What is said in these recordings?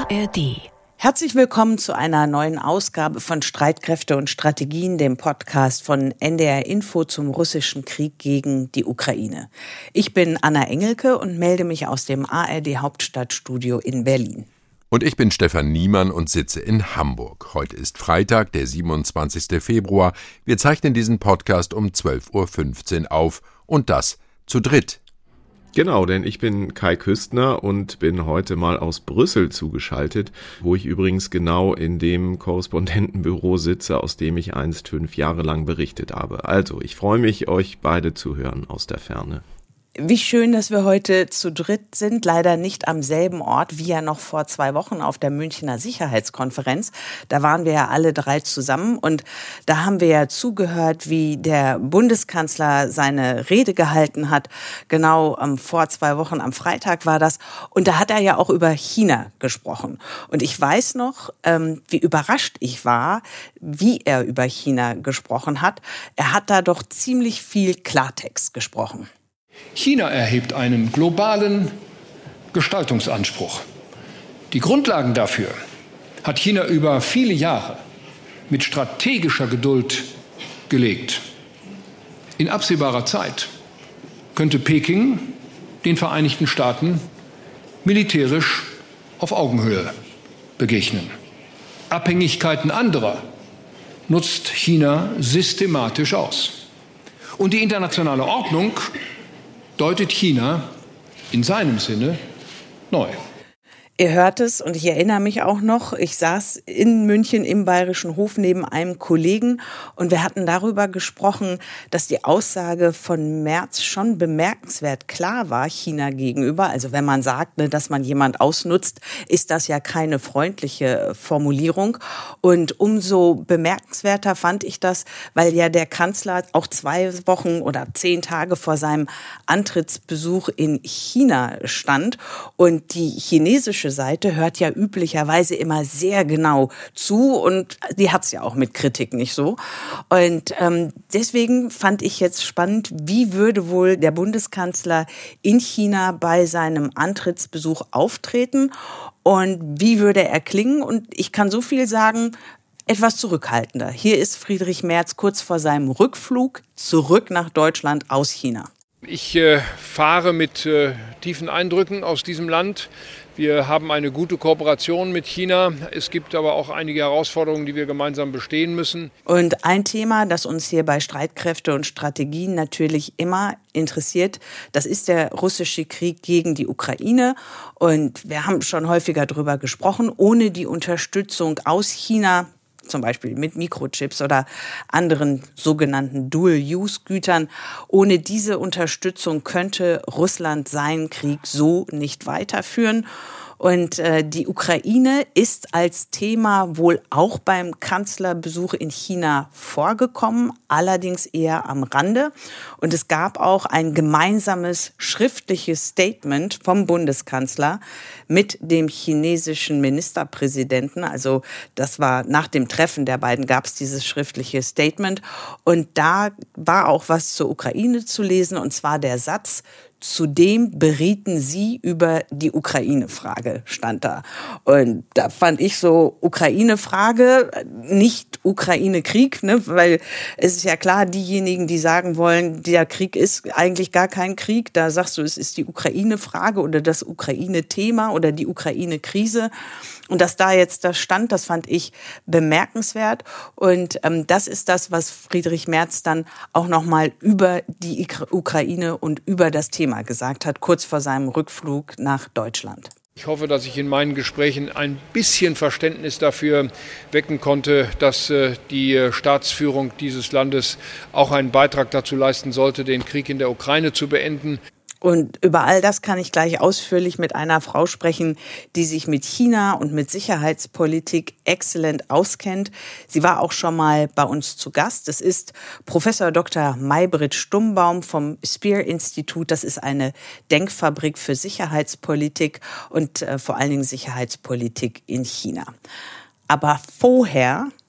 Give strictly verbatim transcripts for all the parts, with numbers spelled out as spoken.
R D. Herzlich willkommen zu einer neuen Ausgabe von Streitkräfte und Strategien, dem Podcast von N D R Info zum russischen Krieg gegen die Ukraine. Ich bin Anna Engelke und melde mich aus dem A R D Hauptstadtstudio in Berlin. Und ich bin Stefan Niemann und sitze in Hamburg. Heute ist Freitag, der siebenundzwanzigster Februar. Wir zeichnen diesen Podcast um zwölf Uhr fünfzehn auf und das zu dritt. Genau, denn ich bin Kai Küstner und bin heute mal aus Brüssel zugeschaltet, wo ich übrigens genau in dem Korrespondentenbüro sitze, aus dem ich einst fünf Jahre lang berichtet habe. Also, ich freue mich, euch beide zu hören aus der Ferne. Wie schön, dass wir heute zu dritt sind, leider nicht am selben Ort wie ja noch vor zwei Wochen auf der Münchner Sicherheitskonferenz. Da waren wir ja alle drei zusammen und da haben wir ja zugehört, wie der Bundeskanzler seine Rede gehalten hat. Genau ähm, vor zwei Wochen am Freitag war das. Und da hat er ja auch über China gesprochen. Und ich weiß noch, ähm, wie überrascht ich war, wie er über China gesprochen hat. Er hat da doch ziemlich viel Klartext gesprochen. China erhebt einen globalen Gestaltungsanspruch. Die Grundlagen dafür hat China über viele Jahre mit strategischer Geduld gelegt. In absehbarer Zeit könnte Peking den Vereinigten Staaten militärisch auf Augenhöhe begegnen. Abhängigkeiten anderer nutzt China systematisch aus. Und die internationale Ordnung deutet China in seinem Sinne neu. Ihr hört es und ich erinnere mich auch noch, ich saß in München im Bayerischen Hof neben einem Kollegen und wir hatten darüber gesprochen, dass die Aussage von Merz schon bemerkenswert klar war China gegenüber. Also wenn man sagt, ne, dass man jemand ausnutzt, ist das ja keine freundliche Formulierung. Und umso bemerkenswerter fand ich das, weil ja der Kanzler auch zwei Wochen oder zehn Tage vor seinem Antrittsbesuch in China stand und die chinesische Seite hört ja üblicherweise immer sehr genau zu und die hat's ja auch mit Kritik nicht so. Und ähm, deswegen fand ich jetzt spannend, wie würde wohl der Bundeskanzler in China bei seinem Antrittsbesuch auftreten und wie würde er klingen? Und ich kann so viel sagen, etwas zurückhaltender. Hier ist Friedrich Merz kurz vor seinem Rückflug zurück nach Deutschland aus China. Ich äh, fahre mit äh, tiefen Eindrücken aus diesem Land. Wir haben eine gute Kooperation mit China. Es gibt aber auch einige Herausforderungen, die wir gemeinsam bestehen müssen. Und ein Thema, das uns hier bei Streitkräfte und Strategien natürlich immer interessiert, das ist der russische Krieg gegen die Ukraine. Und wir haben schon häufiger darüber gesprochen, ohne die Unterstützung aus China, zum Beispiel mit Mikrochips oder anderen sogenannten Dual-Use-Gütern. Ohne diese Unterstützung könnte Russland seinen Krieg so nicht weiterführen. Und äh, die Ukraine ist als Thema wohl auch beim Kanzlerbesuch in China vorgekommen, allerdings eher am Rande. Und es gab auch ein gemeinsames schriftliches Statement vom Bundeskanzler mit dem chinesischen Ministerpräsidenten. Also das war nach dem Treffen der beiden gab es dieses schriftliche Statement. Und da war auch was zur Ukraine zu lesen, und zwar der Satz: Zudem berieten sie über die Ukraine-Frage, stand da. Und da fand ich so, Ukraine-Frage, nicht Ukraine-Krieg, ne? Weil es ist ja klar, diejenigen, die sagen wollen, der Krieg ist eigentlich gar kein Krieg, da sagst du, es ist die Ukraine-Frage oder das Ukraine-Thema oder die Ukraine-Krise. Und dass da jetzt das stand, das fand ich bemerkenswert. Und ähm, das ist das, was Friedrich Merz dann auch nochmal über die Ukraine und über das Thema gesagt hat, kurz vor seinem Rückflug nach Deutschland. Ich hoffe, dass ich in meinen Gesprächen ein bisschen Verständnis dafür wecken konnte, dass äh, die Staatsführung dieses Landes auch einen Beitrag dazu leisten sollte, den Krieg in der Ukraine zu beenden. Und über all das kann ich gleich ausführlich mit einer Frau sprechen, die sich mit China und mit Sicherheitspolitik exzellent auskennt. Sie war auch schon mal bei uns zu Gast. Es ist Professor Doktor Maybrit Stummbaum vom Spear-Institut. Das ist eine Denkfabrik für Sicherheitspolitik und äh, vor allen Dingen Sicherheitspolitik in China. Aber vorher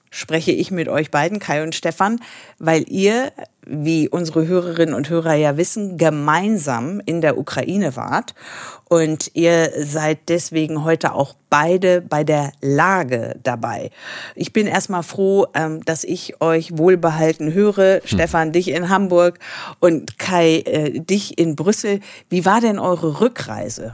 spreche ich mit euch beiden, Kai und Stefan, weil ihr, wie unsere Hörerinnen und Hörer ja wissen, gemeinsam in der Ukraine wart. Und ihr seid deswegen heute auch beide bei der Lage dabei. Ich bin erstmal froh, dass ich euch wohlbehalten höre. Hm. Stefan, dich in Hamburg und Kai, äh, dich in Brüssel. Wie war denn eure Rückreise?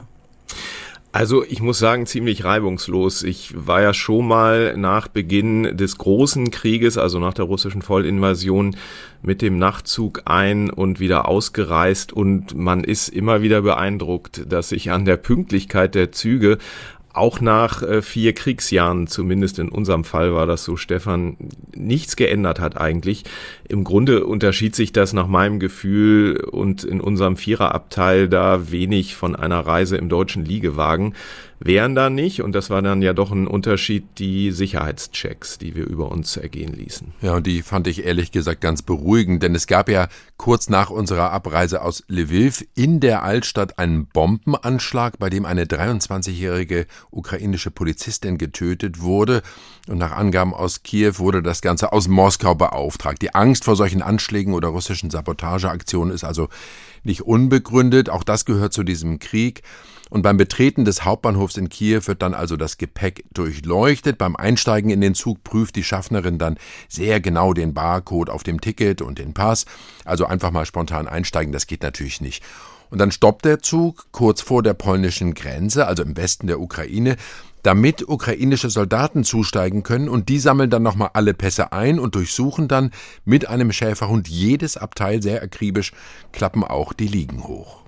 Also ich muss sagen, ziemlich reibungslos. Ich war ja schon mal nach Beginn des großen Krieges, also nach der russischen Vollinvasion, mit dem Nachtzug ein- und wieder ausgereist. Und man ist immer wieder beeindruckt, dass sich an der Pünktlichkeit der Züge auch nach äh, vier Kriegsjahren, zumindest in unserem Fall war das so, Stefan, nichts geändert hat eigentlich. Im Grunde unterschied sich das nach meinem Gefühl und in unserem Viererabteil da wenig von einer Reise im deutschen Liegewagen. Wären da nicht, und das war dann ja doch ein Unterschied, die Sicherheitschecks, die wir über uns ergehen ließen. Ja, und die fand ich ehrlich gesagt ganz beruhigend, denn es gab ja kurz nach unserer Abreise aus Lviv in der Altstadt einen Bombenanschlag, bei dem eine dreiundzwanzigjährige ukrainische Polizistin getötet wurde. Und nach Angaben aus Kiew wurde das Ganze aus Moskau beauftragt. Die Angst vor solchen Anschlägen oder russischen Sabotageaktionen ist also nicht unbegründet. Auch das gehört zu diesem Krieg. Und beim Betreten des Hauptbahnhofs in Kiew wird dann also das Gepäck durchleuchtet. Beim Einsteigen in den Zug prüft die Schaffnerin dann sehr genau den Barcode auf dem Ticket und den Pass. Also einfach mal spontan einsteigen, das geht natürlich nicht. Und dann stoppt der Zug kurz vor der polnischen Grenze, also im Westen der Ukraine, damit ukrainische Soldaten zusteigen können, und die sammeln dann nochmal alle Pässe ein und durchsuchen dann mit einem Schäferhund jedes Abteil sehr akribisch, klappen auch die Liegen hoch.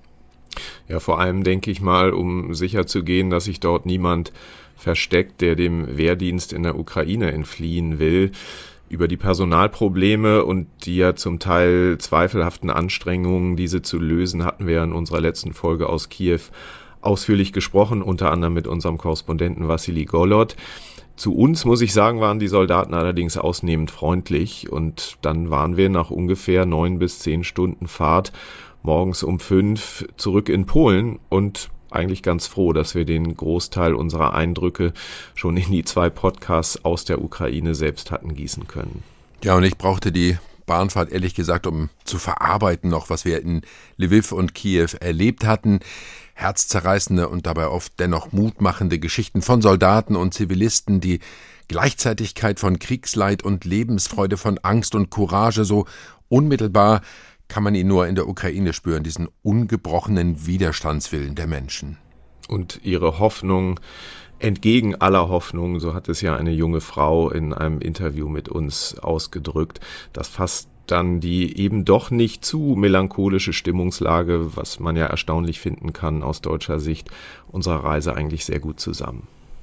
Ja, vor allem denke ich mal, um sicher zu gehen, dass sich dort niemand versteckt, der dem Wehrdienst in der Ukraine entfliehen will. Über die Personalprobleme und die ja zum Teil zweifelhaften Anstrengungen, diese zu lösen, hatten wir in unserer letzten Folge aus Kiew ausführlich gesprochen, unter anderem mit unserem Korrespondenten Wassili Golod. Zu uns, muss ich sagen, waren die Soldaten allerdings ausnehmend freundlich, und dann waren wir nach ungefähr neun bis zehn Stunden Fahrt morgens um fünf zurück in Polen und eigentlich ganz froh, dass wir den Großteil unserer Eindrücke schon in die zwei Podcasts aus der Ukraine selbst hatten gießen können. Ja, und ich brauchte die Bahnfahrt ehrlich gesagt, um zu verarbeiten noch, was wir in Lviv und Kiew erlebt hatten. Herzzerreißende und dabei oft dennoch mutmachende Geschichten von Soldaten und Zivilisten, die Gleichzeitigkeit von Kriegsleid und Lebensfreude, von Angst und Courage, so unmittelbar kann man ihn nur in der Ukraine spüren, diesen ungebrochenen Widerstandswillen der Menschen. Und ihre Hoffnung, entgegen aller Hoffnung, so hat es ja eine junge Frau in einem Interview mit uns ausgedrückt, das fasst dann die eben doch nicht zu melancholische Stimmungslage, was man ja erstaunlich finden kann aus deutscher Sicht, unserer Reise eigentlich sehr gut zusammen.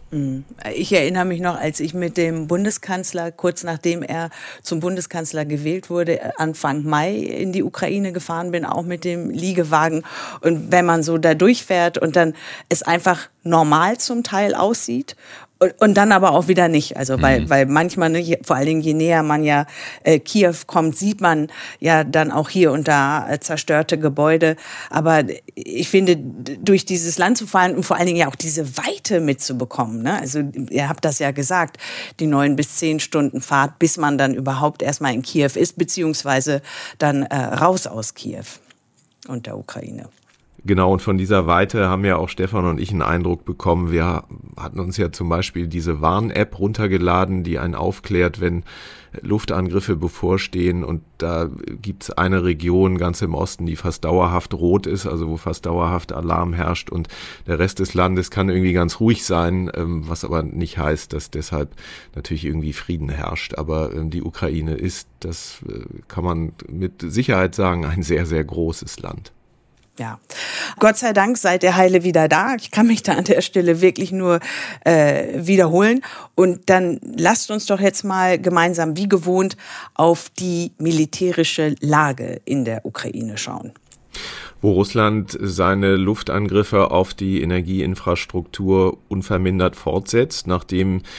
Ich erinnere mich noch, als ich mit dem Bundeskanzler, kurz nachdem er zum Bundeskanzler gewählt wurde, Anfang Mai in die Ukraine gefahren bin, auch mit dem Liegewagen. Und wenn man so da durchfährt und dann es einfach normal zum Teil aussieht, Und, und dann aber auch wieder nicht. Also weil, mhm. weil manchmal, ne, vor allen Dingen je näher man ja äh, Kiew kommt, sieht man ja dann auch hier und da äh, zerstörte Gebäude. Aber ich finde, durch dieses Land zu fahren und vor allen Dingen ja auch diese Weite mitzubekommen, ne? Also ihr habt das ja gesagt, die neun bis zehn Stunden Fahrt, bis man dann überhaupt erstmal in Kiew ist, beziehungsweise dann äh, raus aus Kiew und der Ukraine. Genau, und von dieser Weite haben ja auch Stefan und ich einen Eindruck bekommen. Wir hatten uns ja zum Beispiel diese Warn-App runtergeladen, die einen aufklärt, wenn Luftangriffe bevorstehen. Und da gibt's eine Region ganz im Osten, die fast dauerhaft rot ist, also wo fast dauerhaft Alarm herrscht. Und der Rest des Landes kann irgendwie ganz ruhig sein, was aber nicht heißt, dass deshalb natürlich irgendwie Frieden herrscht. Aber die Ukraine ist, das kann man mit Sicherheit sagen, ein sehr, sehr großes Land. Ja, Gott sei Dank seid ihr heile wieder da. Ich kann mich da an der Stelle wirklich nur äh, wiederholen. Und dann lasst uns doch jetzt mal gemeinsam, wie gewohnt, auf die militärische Lage in der Ukraine schauen. Wo Russland seine Luftangriffe auf die Energieinfrastruktur unvermindert fortsetzt, nachdem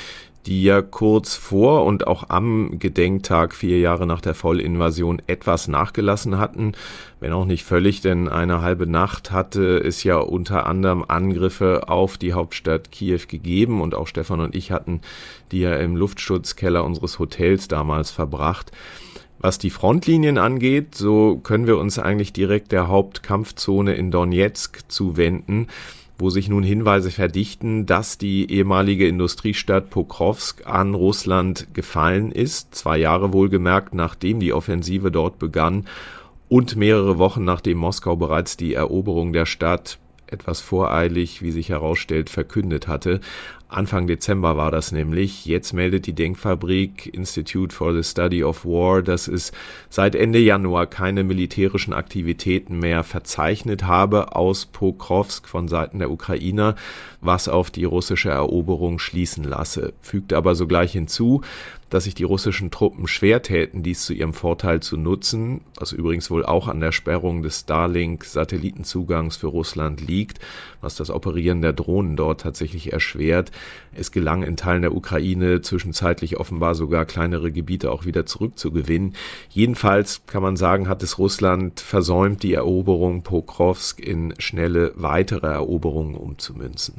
die ja kurz vor und auch am Gedenktag vier Jahre nach der Vollinvasion etwas nachgelassen hatten, wenn auch nicht völlig, denn eine halbe Nacht hatte es ja unter anderem Angriffe auf die Hauptstadt Kiew gegeben und auch Stefan und ich hatten die ja im Luftschutzkeller unseres Hotels damals verbracht. Was die Frontlinien angeht, so können wir uns eigentlich direkt der Hauptkampfzone in Donezk zuwenden, wo sich nun Hinweise verdichten, dass die ehemalige Industriestadt Pokrovsk an Russland gefallen ist, zwei Jahre wohlgemerkt, nachdem die Offensive dort begann und mehrere Wochen nachdem Moskau bereits die Eroberung der Stadt etwas voreilig, wie sich herausstellt, verkündet hatte. Anfang Dezember war das nämlich. Jetzt meldet die Denkfabrik Institute for the Study of War, dass es seit Ende Januar keine militärischen Aktivitäten mehr verzeichnet habe aus Pokrovsk von Seiten der Ukrainer, was auf die russische Eroberung schließen lasse. Fügt aber sogleich hinzu, dass sich die russischen Truppen schwer täten, dies zu ihrem Vorteil zu nutzen, was übrigens wohl auch an der Sperrung des Starlink-Satellitenzugangs für Russland liegt, was das Operieren der Drohnen dort tatsächlich erschwert. Es gelang in Teilen der Ukraine zwischenzeitlich offenbar sogar kleinere Gebiete auch wieder zurückzugewinnen. Jedenfalls kann man sagen, hat es Russland versäumt, die Eroberung Pokrovsk in schnelle weitere Eroberungen umzumünzen.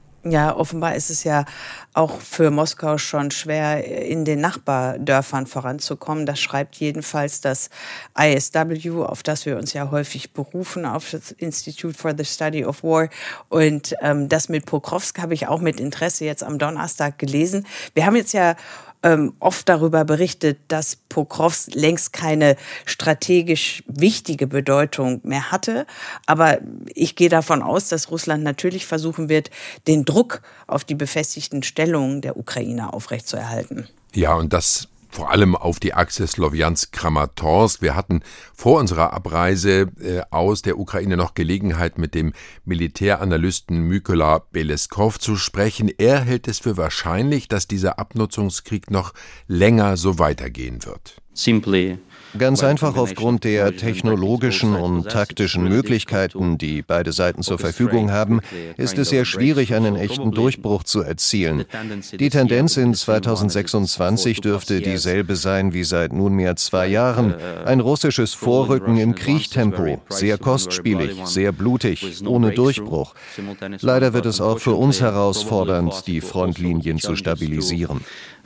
Ja, offenbar ist es ja auch für Moskau schon schwer, in den Nachbardörfern voranzukommen. Das schreibt jedenfalls das I S W, auf das wir uns ja häufig berufen, auf das Institute for the Study of War. Und ähm, das mit Pokrovsk habe ich auch mit Interesse jetzt am Donnerstag gelesen. Wir haben jetzt ja ähm, oft darüber berichtet, dass Pokrovsk längst keine strategisch wichtige Bedeutung mehr hatte. Aber ich gehe davon aus, dass Russland natürlich versuchen wird, den Druck auf die befestigten Stellungen der Ukraine aufrechtzuerhalten. Ja, und das vor allem auf die Achse Slowiansk-Kramatorsk. Wir hatten vor unserer Abreise äh, aus der Ukraine noch Gelegenheit, mit dem Militäranalysten Mykola Beleskov zu sprechen. Er hält es für wahrscheinlich, dass dieser Abnutzungskrieg noch länger so weitergehen wird. Simply Ganz einfach aufgrund der technologischen und taktischen Möglichkeiten, die beide Seiten zur Verfügung haben, ist es sehr schwierig, einen echten Durchbruch zu erzielen. Die Tendenz in zweitausendsechsundzwanzig dürfte dieselbe sein wie seit nunmehr zwei Jahren. Ein russisches Vorrücken im Kriechtempo, sehr kostspielig, sehr blutig, ohne Durchbruch. Leider wird es auch für uns herausfordernd, die Frontlinien zu stabilisieren.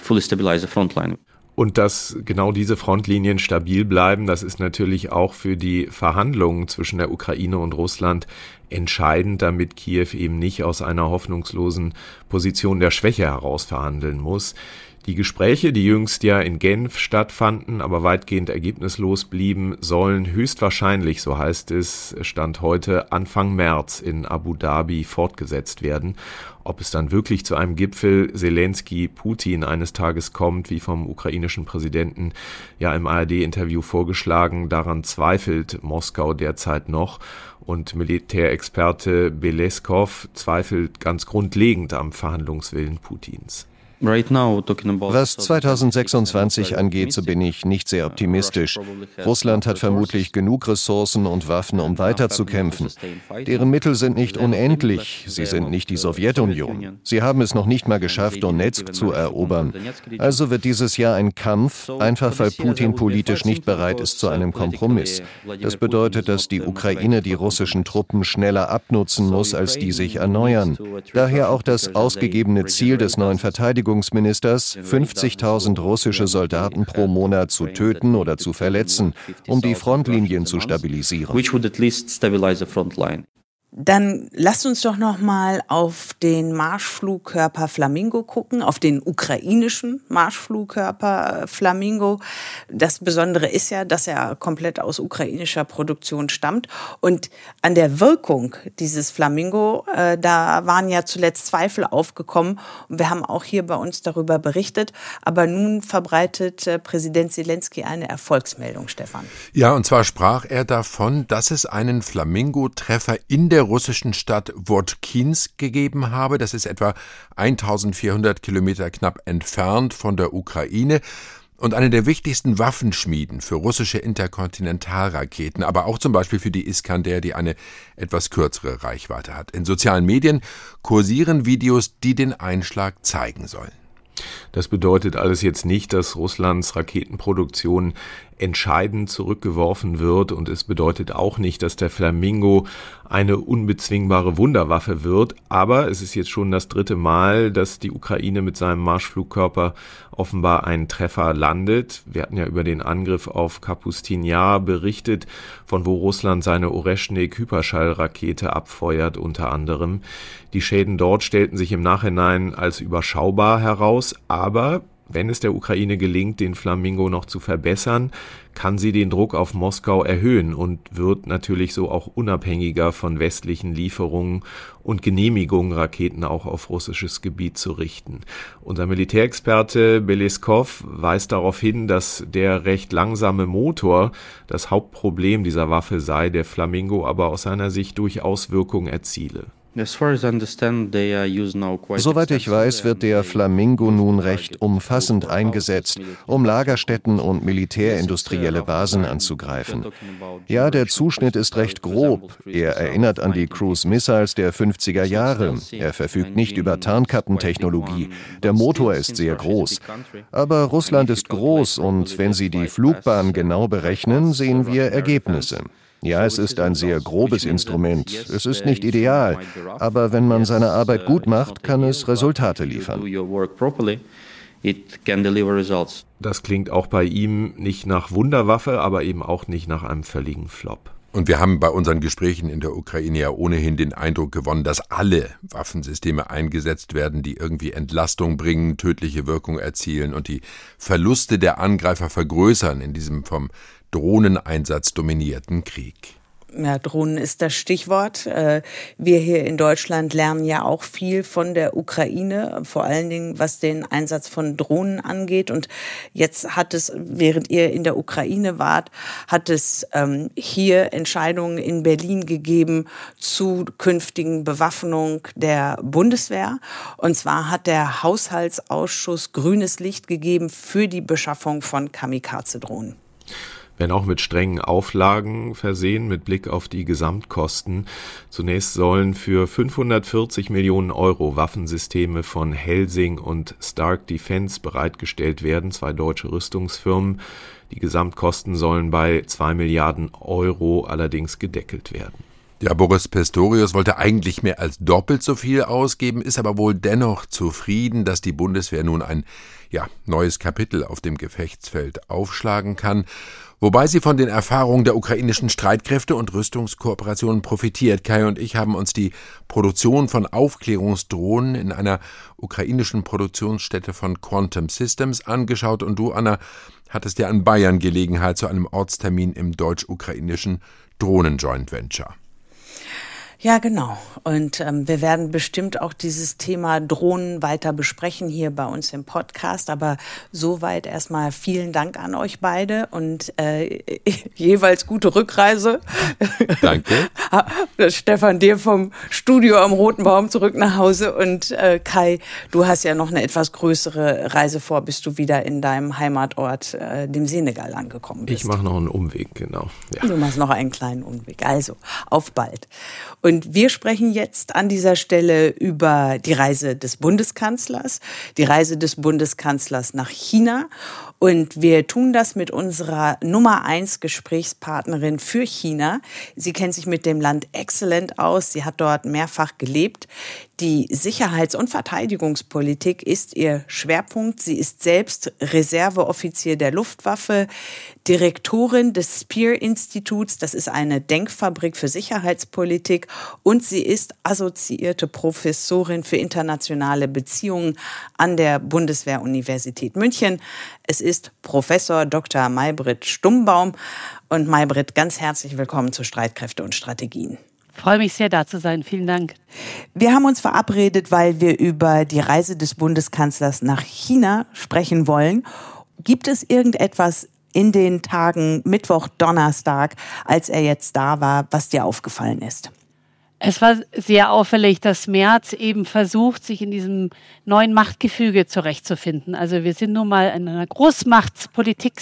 Und dass genau diese Frontlinien stabil bleiben, das ist natürlich auch für die Verhandlungen zwischen der Ukraine und Russland entscheidend, damit Kiew eben nicht aus einer hoffnungslosen Position der Schwäche heraus verhandeln muss. Die Gespräche, die jüngst ja in Genf stattfanden, aber weitgehend ergebnislos blieben, sollen höchstwahrscheinlich, so heißt es, Stand heute, Anfang März in Abu Dhabi fortgesetzt werden. Ob es dann wirklich zu einem Gipfel Zelensky-Putin eines Tages kommt, wie vom ukrainischen Präsidenten ja im A R D-Interview vorgeschlagen, daran zweifelt Moskau derzeit noch. Und Militärexperte Beleskov zweifelt ganz grundlegend am Verhandlungswillen Putins. Was zweitausendsechsundzwanzig angeht, so bin ich nicht sehr optimistisch. Russland hat vermutlich genug Ressourcen und Waffen, um weiterzukämpfen. Deren Mittel sind nicht unendlich, sie sind nicht die Sowjetunion. Sie haben es noch nicht mal geschafft, Donezk zu erobern. Also wird dieses Jahr ein Kampf, einfach weil Putin politisch nicht bereit ist zu einem Kompromiss. Das bedeutet, dass die Ukraine die russischen Truppen schneller abnutzen muss, als die sich erneuern. Daher auch das ausgegebene Ziel des neuen Verteidigungsministers, fünfzigtausend russische Soldaten pro Monat zu töten oder zu verletzen, um die Frontlinien zu stabilisieren. Dann lasst uns doch noch mal auf den Marschflugkörper Flamingo gucken, auf den ukrainischen Marschflugkörper Flamingo. Das Besondere ist ja, dass er komplett aus ukrainischer Produktion stammt. Und an der Wirkung dieses Flamingo, äh, da waren ja zuletzt Zweifel aufgekommen. Und wir haben auch hier bei uns darüber berichtet. Aber nun verbreitet äh, Präsident Zelensky eine Erfolgsmeldung, Stefan. Ja, und zwar sprach er davon, dass es einen Flamingo-Treffer in der russischen Stadt Wodkinsk gegeben habe. Das ist etwa eintausendvierhundert Kilometer knapp entfernt von der Ukraine und eine der wichtigsten Waffenschmieden für russische Interkontinentalraketen, aber auch zum Beispiel für die Iskander, die eine etwas kürzere Reichweite hat. In sozialen Medien kursieren Videos, die den Einschlag zeigen sollen. Das bedeutet alles jetzt nicht, dass Russlands Raketenproduktion entscheidend zurückgeworfen wird, und es bedeutet auch nicht, dass der Flamingo eine unbezwingbare Wunderwaffe wird, aber es ist jetzt schon das dritte Mal, dass die Ukraine mit seinem Marschflugkörper offenbar einen Treffer landet. Wir hatten ja über den Angriff auf Kapustin Jar berichtet, von wo Russland seine Oreschnik-Hyperschallrakete abfeuert unter anderem. Die Schäden dort stellten sich im Nachhinein als überschaubar heraus, aber wenn es der Ukraine gelingt, den Flamingo noch zu verbessern, kann sie den Druck auf Moskau erhöhen und wird natürlich so auch unabhängiger von westlichen Lieferungen und Genehmigungen, Raketen auch auf russisches Gebiet zu richten. Unser Militärexperte Beleskov weist darauf hin, dass der recht langsame Motor das Hauptproblem dieser Waffe sei, der Flamingo aber aus seiner Sicht durchaus Wirkung erziele. Soweit ich weiß, wird der Flamingo nun recht umfassend eingesetzt, um Lagerstätten und militärindustrielle Basen anzugreifen. Ja, der Zuschnitt ist recht grob. Er erinnert an die Cruise Missiles der fünfziger Jahre. Er verfügt nicht über Tarnkappentechnologie. Der Motor ist sehr groß. Aber Russland ist groß, und wenn Sie die Flugbahn genau berechnen, sehen wir Ergebnisse. Ja, es ist ein sehr grobes Instrument. Es ist nicht ideal, aber wenn man seine Arbeit gut macht, kann es Resultate liefern. Das klingt auch bei ihm nicht nach Wunderwaffe, aber eben auch nicht nach einem völligen Flop. Und wir haben bei unseren Gesprächen in der Ukraine ja ohnehin den Eindruck gewonnen, dass alle Waffensysteme eingesetzt werden, die irgendwie Entlastung bringen, tödliche Wirkung erzielen und die Verluste der Angreifer vergrößern in diesem vom Drohneneinsatz dominierten Krieg. Ja, Drohnen ist das Stichwort. Wir hier in Deutschland lernen ja auch viel von der Ukraine, vor allen Dingen was den Einsatz von Drohnen angeht. Und jetzt hat es, während ihr in der Ukraine wart, hat es ähm, hier Entscheidungen in Berlin gegeben zu künftigen Bewaffnung der Bundeswehr. Und zwar hat der Haushaltsausschuss grünes Licht gegeben für die Beschaffung von Kamikaze-Drohnen. Wenn auch mit strengen Auflagen versehen, mit Blick auf die Gesamtkosten. Zunächst sollen für fünfhundertvierzig Millionen Euro Waffensysteme von Helsing und Stark Defense bereitgestellt werden, zwei deutsche Rüstungsfirmen. Die Gesamtkosten sollen bei zwei Milliarden Euro allerdings gedeckelt werden. Ja, Boris Pistorius wollte eigentlich mehr als doppelt so viel ausgeben, ist aber wohl dennoch zufrieden, dass die Bundeswehr nun ein ja, neues Kapitel auf dem Gefechtsfeld aufschlagen kann, wobei sie von den Erfahrungen der ukrainischen Streitkräfte und Rüstungskooperationen profitiert. Kai und ich haben uns die Produktion von Aufklärungsdrohnen in einer ukrainischen Produktionsstätte von Quantum Systems angeschaut, und du, Anna, hattest ja in Bayern Gelegenheit zu einem Ortstermin im deutsch-ukrainischen Drohnen-Joint Venture. Ja, genau. Und ähm, wir werden bestimmt auch dieses Thema Drohnen weiter besprechen hier bei uns im Podcast. Aber soweit erstmal vielen Dank an euch beide und äh, jeweils gute Rückreise. Danke. Stefan, dir vom Studio am Roten Baum zurück nach Hause. Und äh, Kai, du hast ja noch eine etwas größere Reise vor, bis du wieder in deinem Heimatort, äh, dem Senegal, angekommen bist. Ich mache noch einen Umweg, genau. Ja. Du machst noch einen kleinen Umweg. Also, auf bald. Und wir sprechen jetzt an dieser Stelle über die Reise des Bundeskanzlers, die Reise des Bundeskanzlers nach China. Und wir tun das mit unserer Nummer eins Gesprächspartnerin für China. Sie kennt sich mit dem Land exzellent aus. Sie hat dort mehrfach gelebt. Die Sicherheits- und Verteidigungspolitik ist ihr Schwerpunkt. Sie ist selbst Reserveoffizier der Luftwaffe, Direktorin des Spear-Instituts. Das ist eine Denkfabrik für Sicherheitspolitik. Und sie ist assoziierte Professorin für internationale Beziehungen an der Bundeswehr-Universität München. Es ist Professor Doktor Maybrit Stummbaum. Und Maybrit, ganz herzlich willkommen zu Streitkräfte und Strategien. Ich freue mich sehr, da zu sein. Vielen Dank. Wir haben uns verabredet, weil wir über die Reise des Bundeskanzlers nach China sprechen wollen. Gibt es irgendetwas in den Tagen Mittwoch, Donnerstag, als er jetzt da war, was dir aufgefallen ist? Es war sehr auffällig, dass Merz eben versucht, sich in diesem neuen Machtgefüge zurechtzufinden. Also wir sind nun mal in einer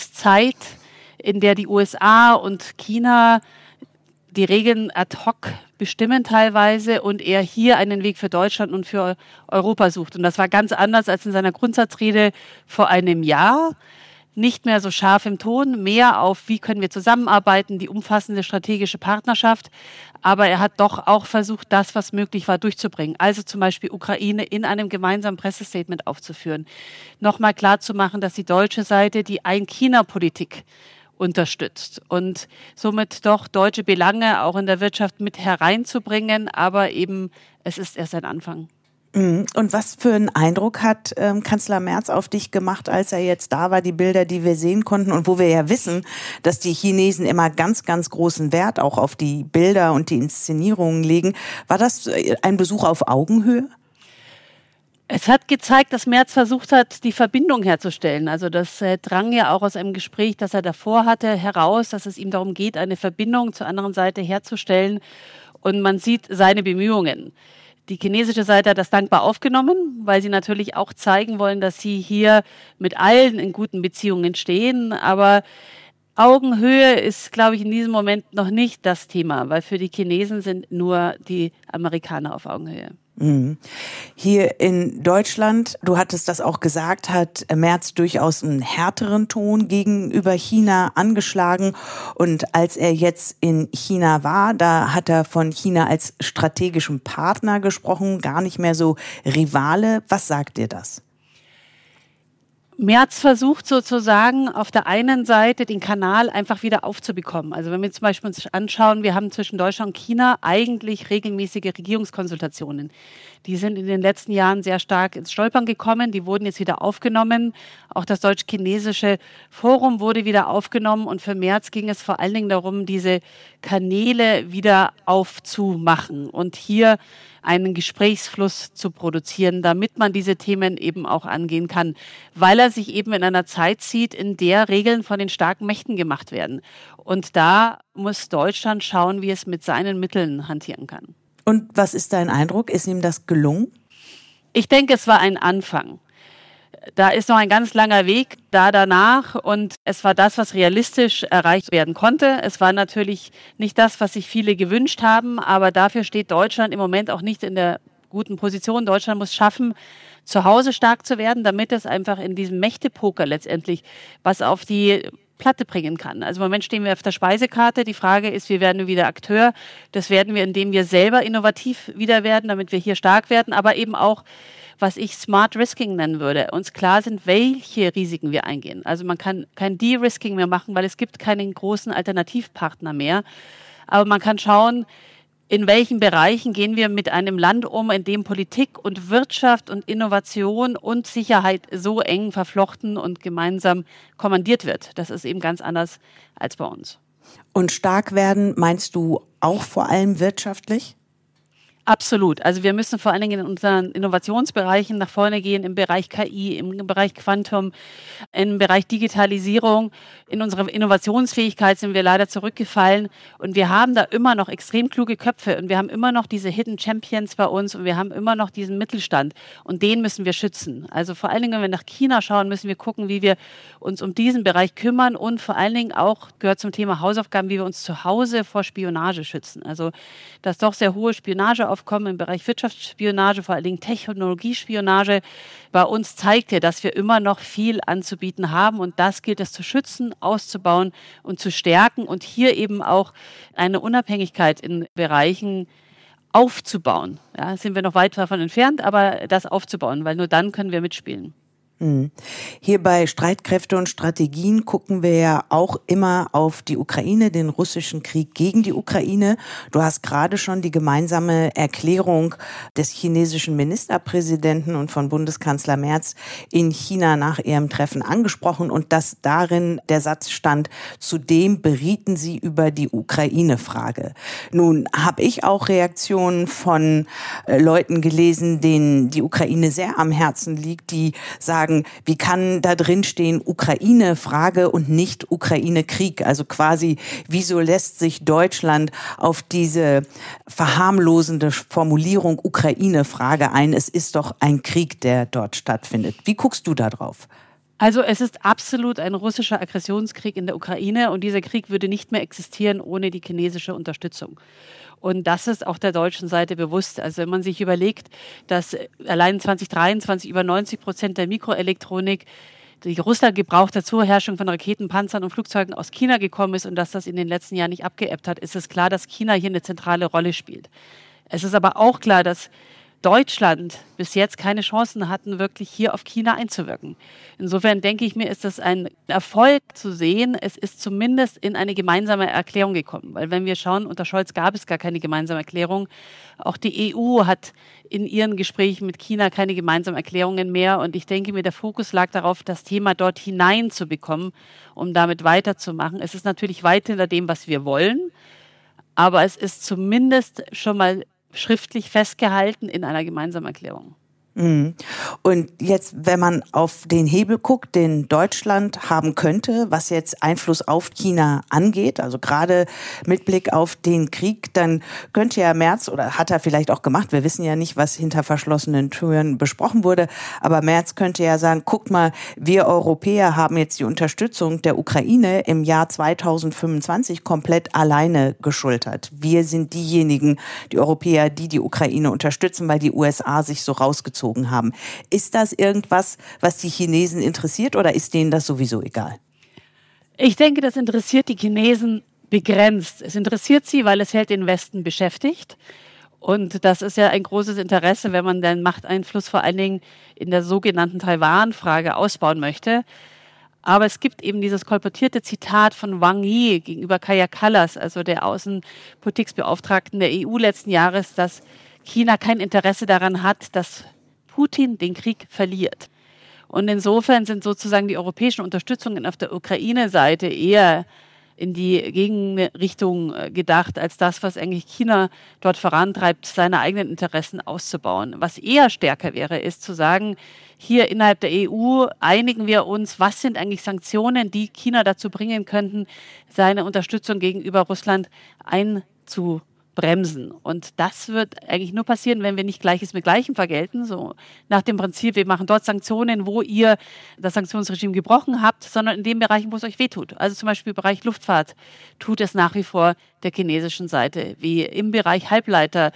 Großmachtpolitikzeit, in der die U S A und China die Regeln ad hoc bestimmen teilweise und er hier einen Weg für Deutschland und für Europa sucht. Und das war ganz anders als in seiner Grundsatzrede vor einem Jahr. Nicht mehr so scharf im Ton, mehr auf, wie können wir zusammenarbeiten, die umfassende strategische Partnerschaft. Aber er hat doch auch versucht, das, was möglich war, durchzubringen. Also zum Beispiel Ukraine in einem gemeinsamen Pressestatement aufzuführen. Nochmal klarzumachen, dass die deutsche Seite die Ein-China-Politik unterstützt und somit doch deutsche Belange auch in der Wirtschaft mit hereinzubringen. Aber eben, es ist erst ein Anfang. Und was für einen Eindruck hat ähm, Kanzler Merz auf dich gemacht, als er jetzt da war, die Bilder, die wir sehen konnten und wo wir ja wissen, dass die Chinesen immer ganz, ganz großen Wert auch auf die Bilder und die Inszenierungen legen. War das ein Besuch auf Augenhöhe? Es hat gezeigt, dass Merz versucht hat, die Verbindung herzustellen. Also das äh, drang ja auch aus einem Gespräch, das er davor hatte, heraus, dass es ihm darum geht, eine Verbindung zur anderen Seite herzustellen. Und man sieht seine Bemühungen. Die chinesische Seite hat das dankbar aufgenommen, weil sie natürlich auch zeigen wollen, dass sie hier mit allen in guten Beziehungen stehen. Aber Augenhöhe ist, glaube ich, in diesem Moment noch nicht das Thema, weil für die Chinesen sind nur die Amerikaner auf Augenhöhe. Hier in Deutschland, du hattest das auch gesagt, hat Merz durchaus einen härteren Ton gegenüber China angeschlagen. Und als er jetzt in China war, da hat er von China als strategischem Partner gesprochen, gar nicht mehr so Rivale. Was sagt dir das? Merz versucht sozusagen auf der einen Seite den Kanal einfach wieder aufzubekommen. Also wenn wir zum Beispiel uns anschauen, wir haben zwischen Deutschland und China eigentlich regelmäßige Regierungskonsultationen. Die sind in den letzten Jahren sehr stark ins Stolpern gekommen, die wurden jetzt wieder aufgenommen. Auch das deutsch-chinesische Forum wurde wieder aufgenommen und für Merz ging es vor allen Dingen darum, diese Kanäle wieder aufzumachen und hier einen Gesprächsfluss zu produzieren, damit man diese Themen eben auch angehen kann, weil er sich eben in einer Zeit sieht, in der Regeln von den starken Mächten gemacht werden. Und da muss Deutschland schauen, wie es mit seinen Mitteln hantieren kann. Und was ist dein Eindruck? Ist ihm das gelungen? Ich denke, es war ein Anfang. Da ist noch ein ganz langer Weg da danach und es war das, was realistisch erreicht werden konnte. Es war natürlich nicht das, was sich viele gewünscht haben, aber dafür steht Deutschland im Moment auch nicht in der guten Position. Deutschland muss schaffen, zu Hause stark zu werden, damit es einfach in diesem Mächtepoker letztendlich was auf die Platte bringen kann. Also im Moment stehen wir auf der Speisekarte. Die Frage ist, wie werden wir wieder Akteur? Das werden wir, indem wir selber innovativ wieder werden, damit wir hier stark werden, aber eben auch, was ich Smart Risking nennen würde, uns klar sind, welche Risiken wir eingehen. Also man kann kein De-Risking mehr machen, weil es gibt keinen großen Alternativpartner mehr. Aber man kann schauen, in welchen Bereichen gehen wir mit einem Land um, in dem Politik und Wirtschaft und Innovation und Sicherheit so eng verflochten und gemeinsam kommandiert wird. Das ist eben ganz anders als bei uns. Und stark werden, meinst du auch vor allem wirtschaftlich? Absolut. Also wir müssen vor allen Dingen in unseren Innovationsbereichen nach vorne gehen, im Bereich K I, im Bereich Quantum, im Bereich Digitalisierung. In unserer Innovationsfähigkeit sind wir leider zurückgefallen und wir haben da immer noch extrem kluge Köpfe und wir haben immer noch diese Hidden Champions bei uns und wir haben immer noch diesen Mittelstand und den müssen wir schützen. Also vor allen Dingen, wenn wir nach China schauen, müssen wir gucken, wie wir uns um diesen Bereich kümmern und vor allen Dingen auch, gehört zum Thema Hausaufgaben, wie wir uns zu Hause vor Spionage schützen. Also das doch sehr hohe Spionageaufkommen im Bereich Wirtschaftsspionage, vor allen Dingen Technologiespionage, bei uns zeigt ja, dass wir immer noch viel anzubieten haben und das gilt es zu schützen, auszubauen und zu stärken und hier eben auch eine Unabhängigkeit in Bereichen aufzubauen. Ja, sind wir noch weit davon entfernt, aber das aufzubauen, weil nur dann können wir mitspielen. Hier bei Streitkräfte und Strategien gucken wir ja auch immer auf die Ukraine, den russischen Krieg gegen die Ukraine. Du hast gerade schon die gemeinsame Erklärung des chinesischen Ministerpräsidenten und von Bundeskanzler Merz in China nach ihrem Treffen angesprochen und dass darin der Satz stand, zudem berieten sie über die Ukraine-Frage. Nun habe ich auch Reaktionen von Leuten gelesen, denen die Ukraine sehr am Herzen liegt, die sagen, wie kann da drin stehen Ukraine-Frage und nicht Ukraine-Krieg? Also quasi, wieso lässt sich Deutschland auf diese verharmlosende Formulierung Ukraine-Frage ein? Es ist doch ein Krieg, der dort stattfindet. Wie guckst du da drauf? Also es ist absolut ein russischer Aggressionskrieg in der Ukraine und dieser Krieg würde nicht mehr existieren ohne die chinesische Unterstützung. Und das ist auch der deutschen Seite bewusst. Also wenn man sich überlegt, dass allein zwanzig dreiundzwanzig über neunzig Prozent der Mikroelektronik, die Russland gebraucht hat zur Herstellung von Raketen, Panzern und Flugzeugen aus China gekommen ist und dass das in den letzten Jahren nicht abgeebbt hat, ist es klar, dass China hier eine zentrale Rolle spielt. Es ist aber auch klar, dass Deutschland bis jetzt keine Chancen hatten, wirklich hier auf China einzuwirken. Insofern denke ich mir, ist das ein Erfolg zu sehen. Es ist zumindest in eine gemeinsame Erklärung gekommen. Weil wenn wir schauen, unter Scholz gab es gar keine gemeinsame Erklärung. Auch die E U hat in ihren Gesprächen mit China keine gemeinsamen Erklärungen mehr. Und ich denke mir, der Fokus lag darauf, das Thema dort hineinzubekommen, um damit weiterzumachen. Es ist natürlich weit hinter dem, was wir wollen. Aber es ist zumindest schon mal schriftlich festgehalten in einer gemeinsamen Erklärung. Und jetzt, wenn man auf den Hebel guckt, den Deutschland haben könnte, was jetzt Einfluss auf China angeht, also gerade mit Blick auf den Krieg, dann könnte ja Merz, oder hat er vielleicht auch gemacht, wir wissen ja nicht, was hinter verschlossenen Türen besprochen wurde, aber Merz könnte ja sagen, guckt mal, wir Europäer haben jetzt die Unterstützung der Ukraine im Jahr zweitausendfünfundzwanzig komplett alleine geschultert. Wir sind diejenigen, die Europäer, die die Ukraine unterstützen, weil die U S A sich so rausgezogen haben. Ist das irgendwas, was die Chinesen interessiert oder ist denen das sowieso egal? Ich denke, das interessiert die Chinesen begrenzt. Es interessiert sie, weil es hält den Westen beschäftigt. Und das ist ja ein großes Interesse, wenn man den Machteinfluss vor allen Dingen in der sogenannten Taiwan-Frage ausbauen möchte. Aber es gibt eben dieses kolportierte Zitat von Wang Yi gegenüber Kaja Kallas, also der Außenpolitikbeauftragten der E U letzten Jahres, dass China kein Interesse daran hat, dass Putin den Krieg verliert. Und insofern sind sozusagen die europäischen Unterstützungen auf der Ukraine-Seite eher in die Gegenrichtung gedacht, als das, was eigentlich China dort vorantreibt, seine eigenen Interessen auszubauen. Was eher stärker wäre, ist zu sagen, hier innerhalb der E U einigen wir uns, was sind eigentlich Sanktionen, die China dazu bringen könnten, seine Unterstützung gegenüber Russland einzubremsen. Und das wird eigentlich nur passieren, wenn wir nicht Gleiches mit Gleichem vergelten, so nach dem Prinzip, wir machen dort Sanktionen, wo ihr das Sanktionsregime gebrochen habt, sondern in den Bereichen, wo es euch wehtut. Also zum Beispiel im Bereich Luftfahrt tut es nach wie vor der chinesischen Seite, wie im Bereich Halbleiter,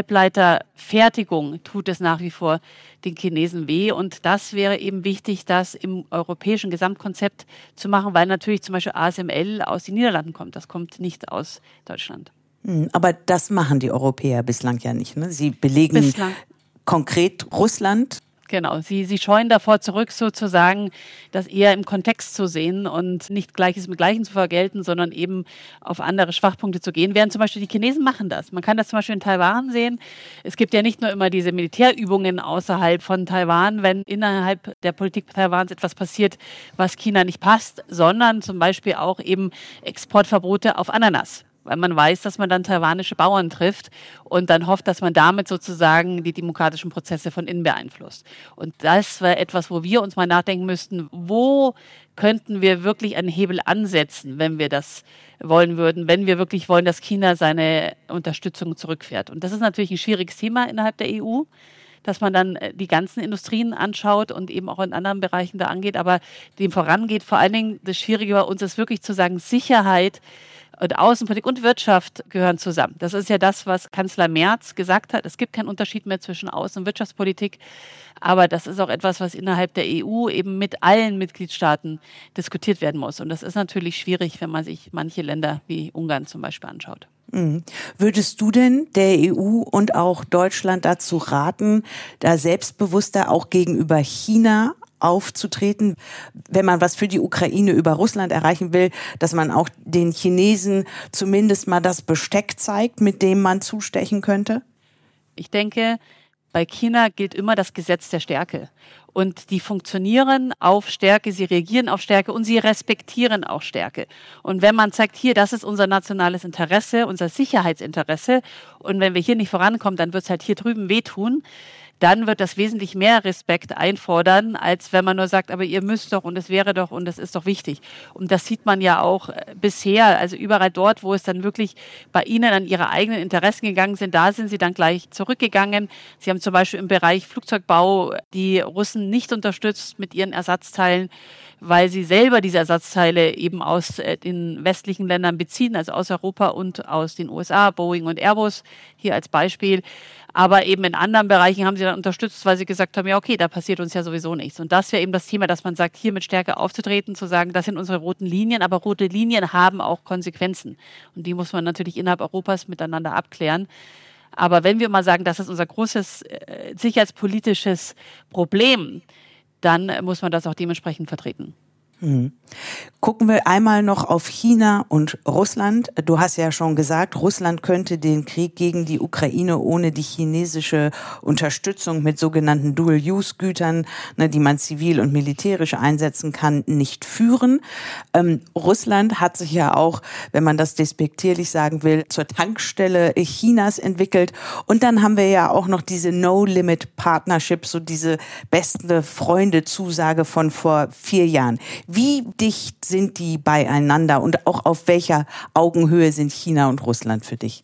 Halbleiterfertigung tut es nach wie vor den Chinesen weh. Und das wäre eben wichtig, das im europäischen Gesamtkonzept zu machen, weil natürlich zum Beispiel A S M L aus den Niederlanden kommt. Das kommt nicht aus Deutschland. Aber das machen die Europäer bislang ja nicht, ne? Sie belegen bislang konkret Russland. Genau, sie, sie scheuen davor zurück, sozusagen das eher im Kontext zu sehen und nicht Gleiches mit Gleichem zu vergelten, sondern eben auf andere Schwachpunkte zu gehen. Während zum Beispiel die Chinesen machen das. Man kann das zum Beispiel in Taiwan sehen. Es gibt ja nicht nur immer diese Militärübungen außerhalb von Taiwan, wenn innerhalb der Politik Taiwans etwas passiert, was China nicht passt, sondern zum Beispiel auch eben Exportverbote auf Ananas. Weil man weiß, dass man dann taiwanische Bauern trifft und dann hofft, dass man damit sozusagen die demokratischen Prozesse von innen beeinflusst. Und das war etwas, wo wir uns mal nachdenken müssten, wo könnten wir wirklich einen Hebel ansetzen, wenn wir das wollen würden, wenn wir wirklich wollen, dass China seine Unterstützung zurückfährt. Und das ist natürlich ein schwieriges Thema innerhalb der E U, dass man dann die ganzen Industrien anschaut und eben auch in anderen Bereichen da angeht. Aber dem vorangeht vor allen Dingen, das Schwierige bei uns ist wirklich zu sagen, Sicherheit und Außenpolitik und Wirtschaft gehören zusammen. Das ist ja das, was Kanzler Merz gesagt hat. Es gibt keinen Unterschied mehr zwischen Außen- und Wirtschaftspolitik. Aber das ist auch etwas, was innerhalb der E U eben mit allen Mitgliedstaaten diskutiert werden muss. Und das ist natürlich schwierig, wenn man sich manche Länder wie Ungarn zum Beispiel anschaut. Mhm. Würdest du denn der E U und auch Deutschland dazu raten, da selbstbewusster auch gegenüber China aufzutreten, wenn man was für die Ukraine über Russland erreichen will, dass man auch den Chinesen zumindest mal das Besteck zeigt, mit dem man zustechen könnte? Ich denke, bei China gilt immer das Gesetz der Stärke. Und die funktionieren auf Stärke, sie reagieren auf Stärke und sie respektieren auch Stärke. Und wenn man zeigt, hier, das ist unser nationales Interesse, unser Sicherheitsinteresse, und wenn wir hier nicht vorankommen, dann wird es halt hier drüben wehtun, dann wird das wesentlich mehr Respekt einfordern, als wenn man nur sagt, aber ihr müsst doch und es wäre doch und es ist doch wichtig. Und das sieht man ja auch bisher, also überall dort, wo es dann wirklich bei Ihnen an Ihre eigenen Interessen gegangen sind, da sind Sie dann gleich zurückgegangen. Sie haben zum Beispiel im Bereich Flugzeugbau die Russen nicht unterstützt mit ihren Ersatzteilen, weil sie selber diese Ersatzteile eben aus den westlichen Ländern beziehen, also aus Europa und aus den U S A, Boeing und Airbus hier als Beispiel. Aber eben in anderen Bereichen haben sie dann unterstützt, weil sie gesagt haben, ja okay, da passiert uns ja sowieso nichts. Und das wäre eben das Thema, dass man sagt, hier mit Stärke aufzutreten, zu sagen, das sind unsere roten Linien, aber rote Linien haben auch Konsequenzen. Und die muss man natürlich innerhalb Europas miteinander abklären. Aber wenn wir mal sagen, das ist unser großes äh, sicherheitspolitisches Problem, dann muss man das auch dementsprechend vertreten. Hm. Gucken wir einmal noch auf China und Russland. Du hast ja schon gesagt, Russland könnte den Krieg gegen die Ukraine ohne die chinesische Unterstützung mit sogenannten Dual-Use-Gütern, ne, die man zivil und militärisch einsetzen kann, nicht führen. Ähm, Russland hat sich ja auch, wenn man das despektierlich sagen will, zur Tankstelle Chinas entwickelt. Und dann haben wir ja auch noch diese No-Limit-Partnership, so diese beste Freunde-Zusage von vor vier Jahren. Wie dicht sind die beieinander und auch auf welcher Augenhöhe sind China und Russland für dich?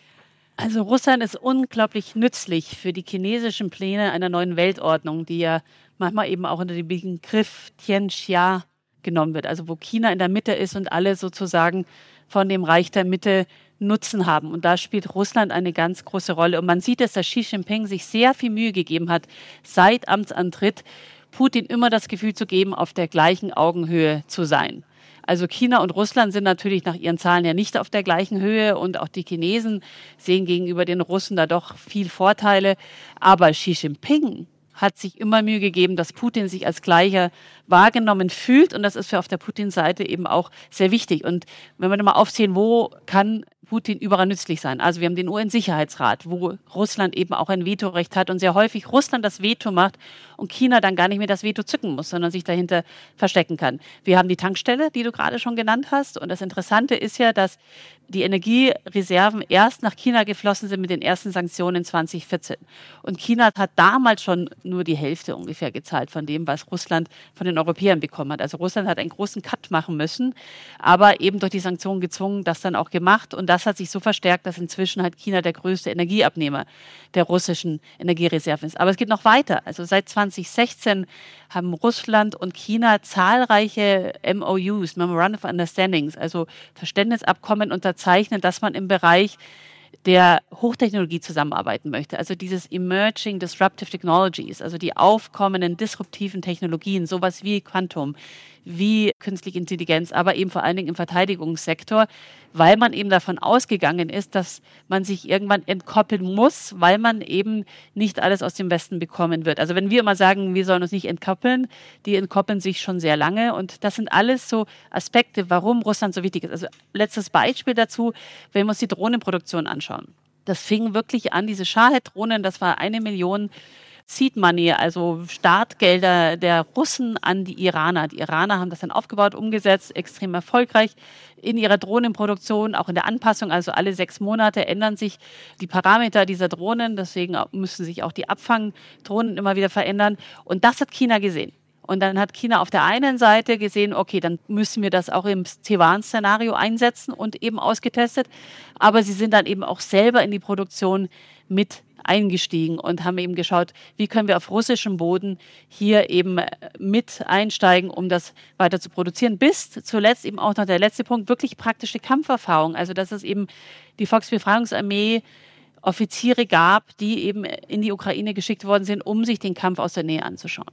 Also Russland ist unglaublich nützlich für die chinesischen Pläne einer neuen Weltordnung, die ja manchmal eben auch unter dem Begriff Tianxia genommen wird. Also wo China in der Mitte ist und alle sozusagen von dem Reich der Mitte Nutzen haben. Und da spielt Russland eine ganz große Rolle. Und man sieht, dass der Xi Jinping sich sehr viel Mühe gegeben hat, seit Amtsantritt Putin immer das Gefühl zu geben, auf der gleichen Augenhöhe zu sein. Also China und Russland sind natürlich nach ihren Zahlen ja nicht auf der gleichen Höhe und auch die Chinesen sehen gegenüber den Russen da doch viel Vorteile. Aber Xi Jinping hat sich immer Mühe gegeben, dass Putin sich als Gleicher wahrgenommen fühlt und das ist für auf der Putin-Seite eben auch sehr wichtig. Und wenn wir mal aufzählen, wo kann Putin überall nützlich sein? Also wir haben den U N-Sicherheitsrat, wo Russland eben auch ein Vetorecht hat und sehr häufig Russland das Veto macht und China dann gar nicht mehr das Veto zücken muss, sondern sich dahinter verstecken kann. Wir haben die Tankstelle, die du gerade schon genannt hast und das Interessante ist ja, dass die Energiereserven erst nach China geflossen sind mit den ersten Sanktionen zwanzig vierzehn. Und China hat damals schon nur die Hälfte ungefähr gezahlt von dem, was Russland von den Europäern bekommen hat. Also Russland hat einen großen Cut machen müssen, aber eben durch die Sanktionen gezwungen, das dann auch gemacht. Und das hat sich so verstärkt, dass inzwischen halt China der größte Energieabnehmer der russischen Energiereserven ist. Aber es geht noch weiter. Also seit zwanzig sechzehn haben Russland und China zahlreiche M O Us, Memorandum of Understandings, also Verständnisabkommen unterzeichnet, dass man im Bereich der Hochtechnologie zusammenarbeiten möchte. Also dieses Emerging Disruptive Technologies, also die aufkommenden disruptiven Technologien, sowas wie Quantum, wie künstliche Intelligenz, aber eben vor allen Dingen im Verteidigungssektor, weil man eben davon ausgegangen ist, dass man sich irgendwann entkoppeln muss, weil man eben nicht alles aus dem Westen bekommen wird. Also wenn wir immer sagen, wir sollen uns nicht entkoppeln, die entkoppeln sich schon sehr lange und das sind alles so Aspekte, warum Russland so wichtig ist. Also letztes Beispiel dazu, wenn wir uns die Drohnenproduktion anschauen. Das fing wirklich an, diese Shahed-Drohnen, das war eine Million Seed Money, also Startgelder der Russen an die Iraner. Die Iraner haben das dann aufgebaut, umgesetzt, extrem erfolgreich in ihrer Drohnenproduktion, auch in der Anpassung. Also alle sechs Monate ändern sich die Parameter dieser Drohnen. Deswegen müssen sich auch die Abfangdrohnen immer wieder verändern. Und das hat China gesehen. Und dann hat China auf der einen Seite gesehen, okay, dann müssen wir das auch im Taiwan-Szenario einsetzen und eben ausgetestet. Aber sie sind dann eben auch selber in die Produktion mit eingestiegen und haben eben geschaut, wie können wir auf russischem Boden hier eben mit einsteigen, um das weiter zu produzieren. Bis zuletzt eben auch noch der letzte Punkt, wirklich praktische Kampferfahrung. Also dass es eben die Volksbefreiungsarmee Offiziere gab, die eben in die Ukraine geschickt worden sind, um sich den Kampf aus der Nähe anzuschauen.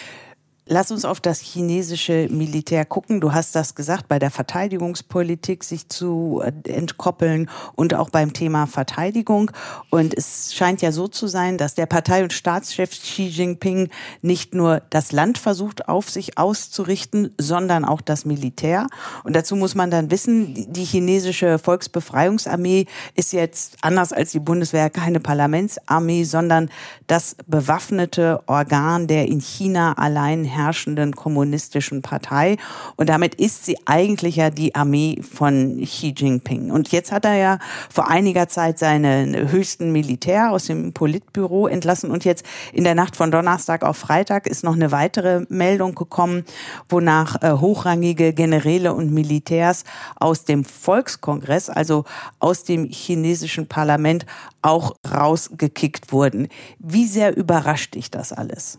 Lass uns auf das chinesische Militär gucken. Du hast das gesagt, bei der Verteidigungspolitik sich zu entkoppeln und auch beim Thema Verteidigung. Und es scheint ja so zu sein, dass der Partei- und Staatschef Xi Jinping nicht nur das Land versucht, auf sich auszurichten, sondern auch das Militär. Und dazu muss man dann wissen, die chinesische Volksbefreiungsarmee ist jetzt anders als die Bundeswehr keine Parlamentsarmee, sondern das bewaffnete Organ der in China allein herrschenden kommunistischen Partei. Und damit ist sie eigentlich ja die Armee von Xi Jinping. Und jetzt hat er ja vor einiger Zeit seinen höchsten Militär aus dem Politbüro entlassen. Und jetzt in der Nacht von Donnerstag auf Freitag ist noch eine weitere Meldung gekommen, wonach äh, hochrangige Generäle und Militärs aus dem Volkskongress, also aus dem chinesischen Parlament, auch rausgekickt wurden. Wie sehr überrascht dich das alles?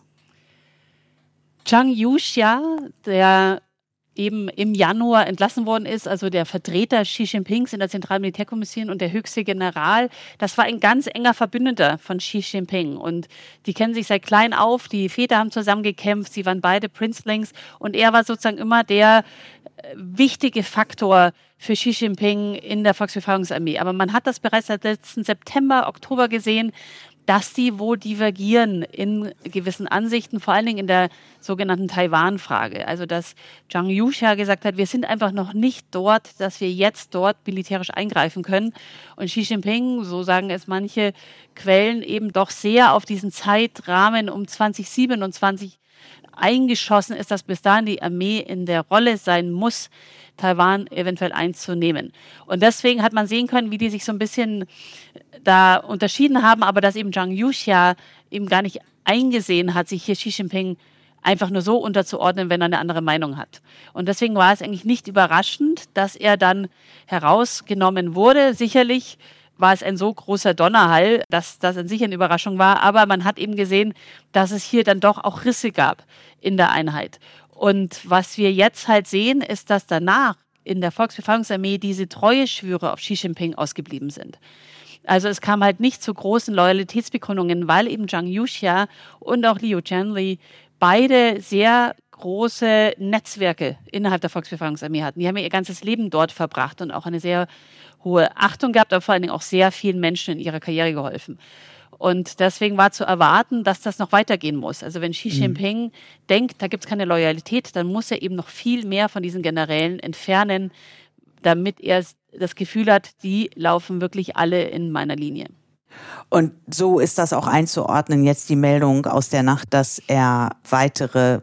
Zhang Youxia, der eben im Januar entlassen worden ist, also der Vertreter Xi Jinpings in der Zentralen Militärkommission und der höchste General, das war ein ganz enger Verbündeter von Xi Jinping. Und die kennen sich seit klein auf, die Väter haben zusammen gekämpft, sie waren beide Princelings und er war sozusagen immer der wichtige Faktor für Xi Jinping in der Volksbefreiungsarmee. Aber man hat das bereits seit letzten September, Oktober gesehen, dass die wohl divergieren in gewissen Ansichten, vor allen Dingen in der sogenannten Taiwan-Frage. Also dass Zhang Youxia gesagt hat, wir sind einfach noch nicht dort, dass wir jetzt dort militärisch eingreifen können. Und Xi Jinping, so sagen es manche Quellen, eben doch sehr auf diesen Zeitrahmen um zwanzig siebenundzwanzig eingeschossen ist, dass bis dahin die Armee in der Rolle sein muss, Taiwan eventuell einzunehmen. Und deswegen hat man sehen können, wie die sich so ein bisschen da unterschieden haben, aber dass eben Zhang Youxia eben gar nicht eingesehen hat, sich hier Xi Jinping einfach nur so unterzuordnen, wenn er eine andere Meinung hat. Und deswegen war es eigentlich nicht überraschend, dass er dann herausgenommen wurde. Sicherlich war es ein so großer Donnerhall, dass das an sich eine Überraschung war. Aber man hat eben gesehen, dass es hier dann doch auch Risse gab in der Einheit. Und was wir jetzt halt sehen, ist, dass danach in der Volksbefreiungsarmee diese Treueschwüre auf Xi Jinping ausgeblieben sind. Also es kam halt nicht zu großen Loyalitätsbekundungen, weil eben Zhang Youxia und auch Liu Jianli beide sehr große Netzwerke innerhalb der Volksbefreiungsarmee hatten. Die haben ihr ganzes Leben dort verbracht und auch eine sehr hohe Achtung gehabt, aber vor allen Dingen auch sehr vielen Menschen in ihrer Karriere geholfen. Und deswegen war zu erwarten, dass das noch weitergehen muss. Also wenn Xi Jinping mhm. denkt, da gibt es keine Loyalität, dann muss er eben noch viel mehr von diesen Generälen entfernen, damit er das Gefühl hat, die laufen wirklich alle in meiner Linie. Und so ist das auch einzuordnen, jetzt die Meldung aus der Nacht, dass er weitere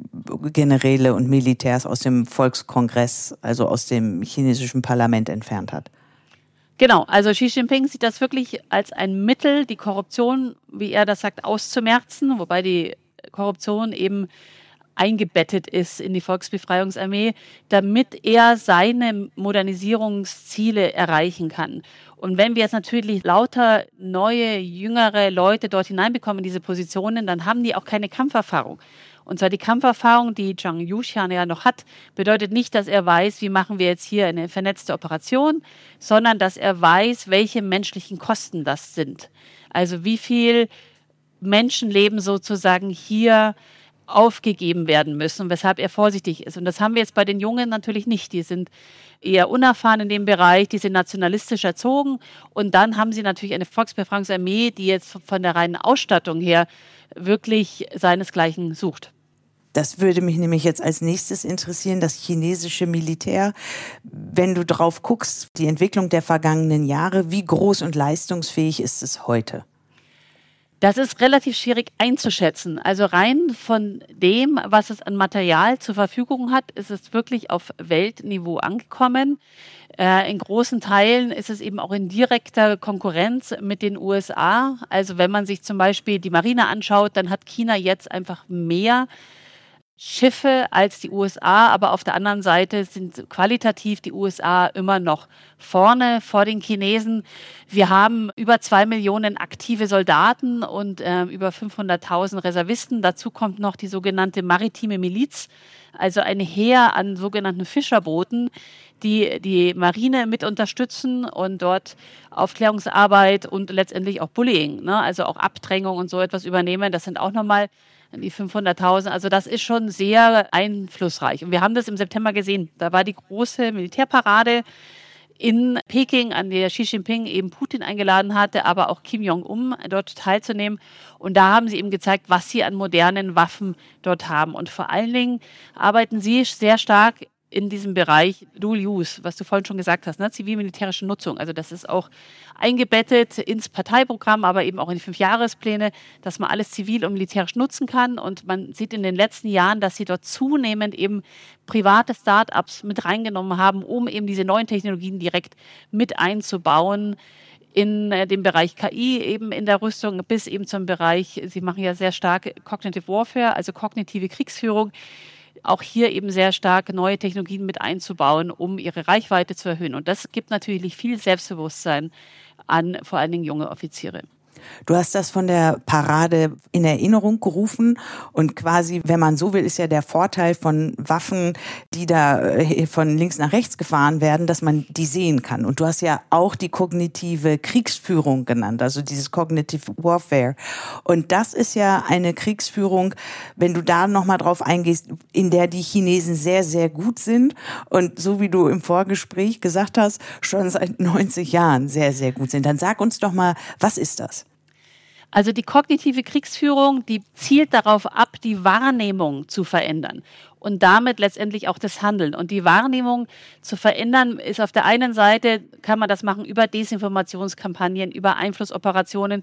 Generäle und Militärs aus dem Volkskongress, also aus dem chinesischen Parlament entfernt hat. Genau, also Xi Jinping sieht das wirklich als ein Mittel, die Korruption, wie er das sagt, auszumerzen, wobei die Korruption eben eingebettet ist in die Volksbefreiungsarmee, damit er seine Modernisierungsziele erreichen kann. Und wenn wir jetzt natürlich lauter neue, jüngere Leute dort hineinbekommen in diese Positionen, dann haben die auch keine Kampferfahrung. Und zwar die Kampferfahrung, die Zhang Youxia ja noch hat, bedeutet nicht, dass er weiß, wie machen wir jetzt hier eine vernetzte Operation, sondern dass er weiß, welche menschlichen Kosten das sind. Also wie viel Menschenleben sozusagen hier aufgegeben werden müssen, weshalb er vorsichtig ist. Und das haben wir jetzt bei den Jungen natürlich nicht. Die sind eher unerfahren in dem Bereich, die sind nationalistisch erzogen und dann haben sie natürlich eine Volksbefreiungsarmee, die jetzt von der reinen Ausstattung her wirklich seinesgleichen sucht. Das würde mich nämlich jetzt als nächstes interessieren, das chinesische Militär. Wenn du drauf guckst, die Entwicklung der vergangenen Jahre, wie groß und leistungsfähig ist es heute? Das ist relativ schwierig einzuschätzen. Also rein von dem, was es an Material zur Verfügung hat, ist es wirklich auf Weltniveau angekommen. Äh, in großen Teilen ist es eben auch in direkter Konkurrenz mit den U S A. Also wenn man sich zum Beispiel die Marine anschaut, dann hat China jetzt einfach mehr Schiffe als die U S A, aber auf der anderen Seite sind qualitativ die U S A immer noch vorne vor den Chinesen. Wir haben über zwei Millionen aktive Soldaten und äh, über fünfhunderttausend Reservisten. Dazu kommt noch die sogenannte maritime Miliz, also ein Heer an sogenannten Fischerbooten, die die Marine mit unterstützen und dort Aufklärungsarbeit und letztendlich auch Bullying, ne, also auch Abdrängung und so etwas übernehmen. Das sind auch nochmal die fünfhunderttausend. Also das ist schon sehr einflussreich. Und wir haben das im September gesehen. Da war die große Militärparade in Peking, an der Xi Jinping eben Putin eingeladen hatte, aber auch Kim Jong-un dort teilzunehmen. Und da haben sie eben gezeigt, was sie an modernen Waffen dort haben. Und vor allen Dingen arbeiten sie sehr stark in diesem Bereich Dual Use, was du vorhin schon gesagt hast, ne? Zivil-militärische Nutzung. Also das ist auch eingebettet ins Parteiprogramm, aber eben auch in die Fünfjahrespläne, dass man alles zivil und militärisch nutzen kann. Und man sieht in den letzten Jahren, dass sie dort zunehmend eben private Start-ups mit reingenommen haben, um eben diese neuen Technologien direkt mit einzubauen in dem Bereich K I, eben in der Rüstung, bis eben zum Bereich, sie machen ja sehr stark Cognitive Warfare, also kognitive Kriegsführung, auch hier eben sehr stark neue Technologien mit einzubauen, um ihre Reichweite zu erhöhen. Und das gibt natürlich viel Selbstbewusstsein an vor allen Dingen junge Offiziere. Du hast das von der Parade in Erinnerung gerufen und quasi, wenn man so will, ist ja der Vorteil von Waffen, die da von links nach rechts gefahren werden, dass man die sehen kann. Und du hast ja auch die kognitive Kriegsführung genannt, also dieses Cognitive Warfare. Und das ist ja eine Kriegsführung, wenn du da nochmal drauf eingehst, in der die Chinesen sehr, sehr gut sind und so wie du im Vorgespräch gesagt hast, schon seit neunzig Jahren sehr, sehr gut sind. Dann sag uns doch mal, was ist das? Also die kognitive Kriegsführung, die zielt darauf ab, die Wahrnehmung zu verändern und damit letztendlich auch das Handeln. Und die Wahrnehmung zu verändern ist auf der einen Seite, kann man das machen über Desinformationskampagnen, über Einflussoperationen,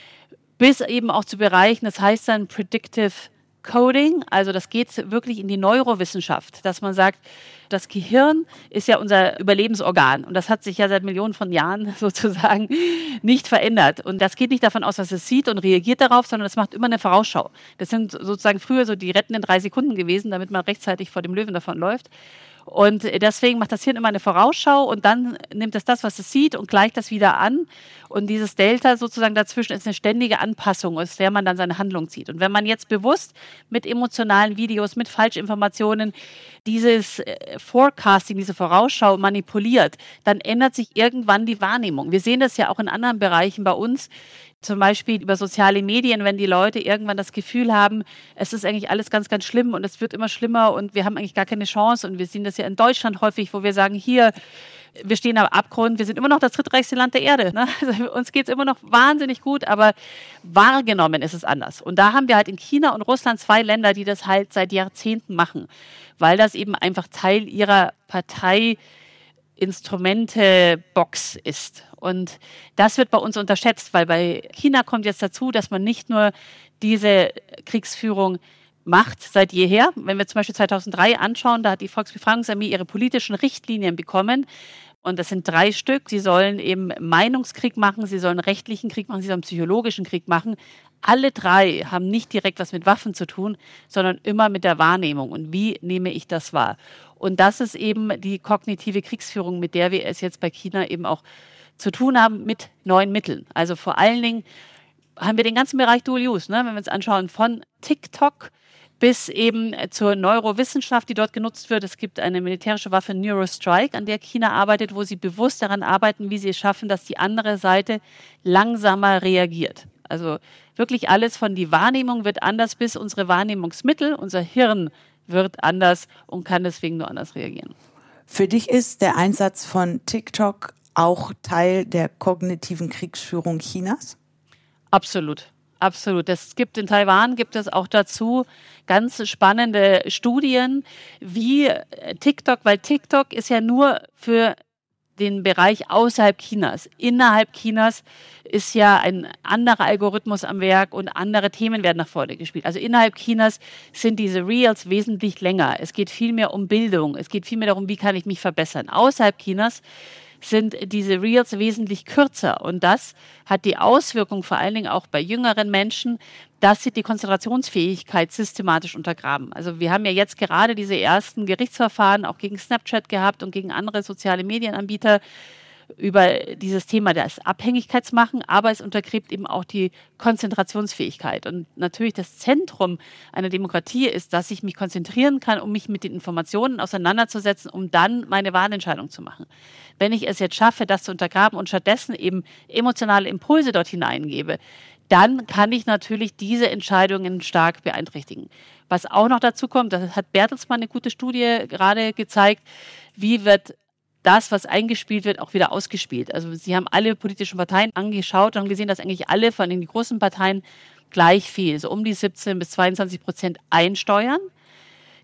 bis eben auch zu Bereichen, das heißt dann Predictive Coding, also das geht wirklich in die Neurowissenschaft, dass man sagt, das Gehirn ist ja unser Überlebensorgan und das hat sich ja seit Millionen von Jahren sozusagen nicht verändert. Und das geht nicht davon aus, dass es sieht und reagiert darauf, sondern es macht immer eine Vorausschau. Das sind sozusagen früher so die rettenden drei Sekunden gewesen, damit man rechtzeitig vor dem Löwen davonläuft. Und deswegen macht das Hirn immer eine Vorausschau und dann nimmt es das, was es sieht und gleicht das wieder an. Und dieses Delta sozusagen dazwischen ist eine ständige Anpassung, aus der man dann seine Handlung zieht. Und wenn man jetzt bewusst mit emotionalen Videos, mit Falschinformationen dieses Forecasting, diese Vorausschau manipuliert, dann ändert sich irgendwann die Wahrnehmung. Wir sehen das ja auch in anderen Bereichen bei uns, zum Beispiel über soziale Medien, wenn die Leute irgendwann das Gefühl haben, es ist eigentlich alles ganz, ganz schlimm und es wird immer schlimmer und wir haben eigentlich gar keine Chance. Und wir sehen das ja in Deutschland häufig, wo wir sagen, hier, wir stehen am Abgrund, wir sind immer noch das drittreichste Land der Erde. Ne? Also uns geht es immer noch wahnsinnig gut, aber wahrgenommen ist es anders. Und da haben wir halt in China und Russland zwei Länder, die das halt seit Jahrzehnten machen, weil das eben einfach Teil ihrer Partei Instrumente-Box ist. Und das wird bei uns unterschätzt, weil bei China kommt jetzt dazu, dass man nicht nur diese Kriegsführung macht seit jeher. Wenn wir zum Beispiel zweitausenddrei anschauen, da hat die Volksbefreiungsarmee ihre politischen Richtlinien bekommen. Und das sind drei Stück. Sie sollen eben Meinungskrieg machen, sie sollen rechtlichen Krieg machen, sie sollen psychologischen Krieg machen. Alle drei haben nicht direkt was mit Waffen zu tun, sondern immer mit der Wahrnehmung. Und wie nehme ich das wahr? Und das ist eben die kognitive Kriegsführung, mit der wir es jetzt bei China eben auch zu tun haben, mit neuen Mitteln. Also vor allen Dingen haben wir den ganzen Bereich Dual Use, ne? Wenn wir uns anschauen, von TikTok bis eben zur Neurowissenschaft, die dort genutzt wird. Es gibt eine militärische Waffe, Neurostrike, an der China arbeitet, wo sie bewusst daran arbeiten, wie sie es schaffen, dass die andere Seite langsamer reagiert. Also wirklich alles von die Wahrnehmung wird anders, bis unsere Wahrnehmungsmittel, unser Hirn wird anders und kann deswegen nur anders reagieren. Für dich ist der Einsatz von TikTok auch Teil der kognitiven Kriegsführung Chinas? Absolut. Absolut. Es gibt in Taiwan, gibt es auch dazu ganz spannende Studien, wie TikTok, weil TikTok ist ja nur für den Bereich außerhalb Chinas. Innerhalb Chinas ist ja ein anderer Algorithmus am Werk und andere Themen werden nach vorne gespielt. Also innerhalb Chinas sind diese Reels wesentlich länger. Es geht viel mehr um Bildung. Es geht viel mehr darum, wie kann ich mich verbessern. Außerhalb Chinas sind diese Reels wesentlich kürzer. Und das hat die Auswirkung vor allen Dingen auch bei jüngeren Menschen, dass sie die Konzentrationsfähigkeit systematisch untergraben. Also wir haben ja jetzt gerade diese ersten Gerichtsverfahren auch gegen Snapchat gehabt und gegen andere soziale Medienanbieter über dieses Thema des Abhängigkeitsmachen, aber es untergräbt eben auch die Konzentrationsfähigkeit. Und natürlich das Zentrum einer Demokratie ist, dass ich mich konzentrieren kann, um mich mit den Informationen auseinanderzusetzen, um dann meine Wahlentscheidung zu machen. Wenn ich es jetzt schaffe, das zu untergraben und stattdessen eben emotionale Impulse dort hineingebe, dann kann ich natürlich diese Entscheidungen stark beeinträchtigen. Was auch noch dazu kommt, das hat Bertelsmann eine gute Studie gerade gezeigt, wie wird das, was eingespielt wird, auch wieder ausgespielt. Also sie haben alle politischen Parteien angeschaut und haben gesehen, dass eigentlich alle von den großen Parteien gleich viel, so um die siebzehn bis zweiundzwanzig Prozent einsteuern.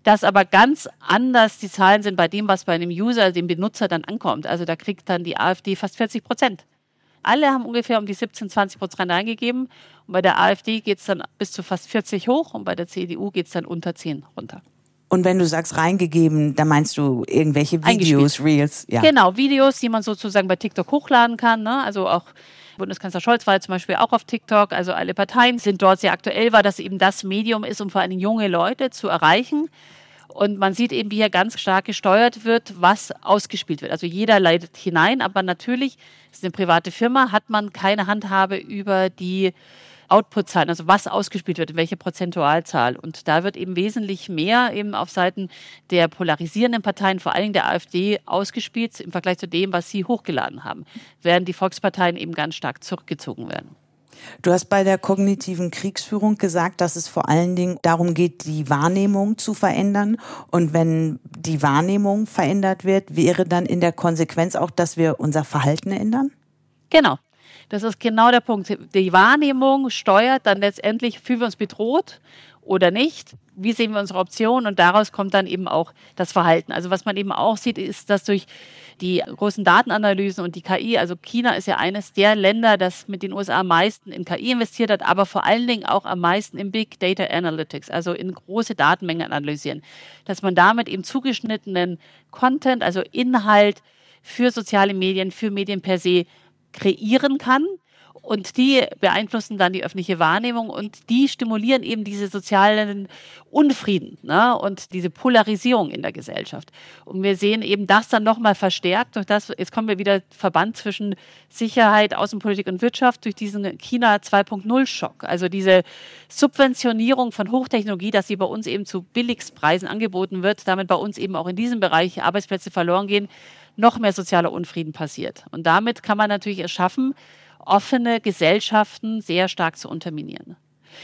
dass aber ganz anders die Zahlen sind bei dem, was bei einem User, dem Benutzer dann ankommt. Also da kriegt dann die AfD fast vierzig Prozent. Alle haben ungefähr um die siebzehn, zwanzig Prozent eingegeben. Und bei der AfD geht es dann bis zu fast vierzig hoch und bei der C D U geht es dann unter zehn runter. Und wenn du sagst reingegeben, da meinst du irgendwelche Videos, Reels? Ja. Genau, Videos, die man sozusagen bei TikTok hochladen kann. Ne? Also auch Bundeskanzler Scholz war zum Beispiel auch auf TikTok. Also alle Parteien sind dort sehr aktuell, weil das eben das Medium ist, um vor allem junge Leute zu erreichen. Und man sieht eben, wie hier ganz stark gesteuert wird, was ausgespielt wird. Also jeder leitet hinein, aber natürlich, es ist eine private Firma, hat man keine Handhabe über die Output-Zahlen, also was ausgespielt wird, in welche Prozentualzahl. Und da wird eben wesentlich mehr eben auf Seiten der polarisierenden Parteien, vor allem der AfD, ausgespielt im Vergleich zu dem, was sie hochgeladen haben, während die Volksparteien eben ganz stark zurückgezogen werden. Du hast bei der kognitiven Kriegsführung gesagt, dass es vor allen Dingen darum geht, die Wahrnehmung zu verändern. Und wenn die Wahrnehmung verändert wird, wäre dann in der Konsequenz auch, dass wir unser Verhalten ändern? Genau. Das ist genau der Punkt. Die Wahrnehmung steuert dann letztendlich, fühlen wir uns bedroht oder nicht? Wie sehen wir unsere Optionen? Und daraus kommt dann eben auch das Verhalten. Also was man eben auch sieht, ist, dass durch die großen Datenanalysen und die K I, also China ist ja eines der Länder, das mit den U S A am meisten in K I investiert hat, aber vor allen Dingen auch am meisten in Big Data Analytics, also in große Datenmengen analysieren, dass man damit eben zugeschnittenen Content, also Inhalt für soziale Medien, für Medien per se kreieren kann. Und die beeinflussen dann die öffentliche Wahrnehmung und die stimulieren eben diese sozialen Unfrieden, ne, und diese Polarisierung in der Gesellschaft. Und wir sehen eben das dann nochmal verstärkt durch das, jetzt kommen wir wieder Verband zwischen Sicherheit, Außenpolitik und Wirtschaft durch diesen China zwei Punkt null Schock. Also diese Subventionierung von Hochtechnologie, dass sie bei uns eben zu Billigpreisen angeboten wird, damit bei uns eben auch in diesem Bereich Arbeitsplätze verloren gehen, noch mehr sozialer Unfrieden passiert. Und damit kann man natürlich es schaffen, offene Gesellschaften sehr stark zu unterminieren.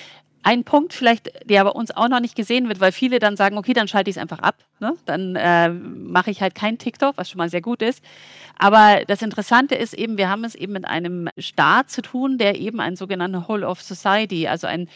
Ein Punkt vielleicht, der bei uns auch noch nicht gesehen wird, weil viele dann sagen, okay, dann schalte ich es einfach ab, ne? Dann äh, mache ich halt kein TikTok, was schon mal sehr gut ist. Aber das Interessante ist eben, wir haben es eben mit einem Staat zu tun, der eben einen sogenannten Whole of Society, also einen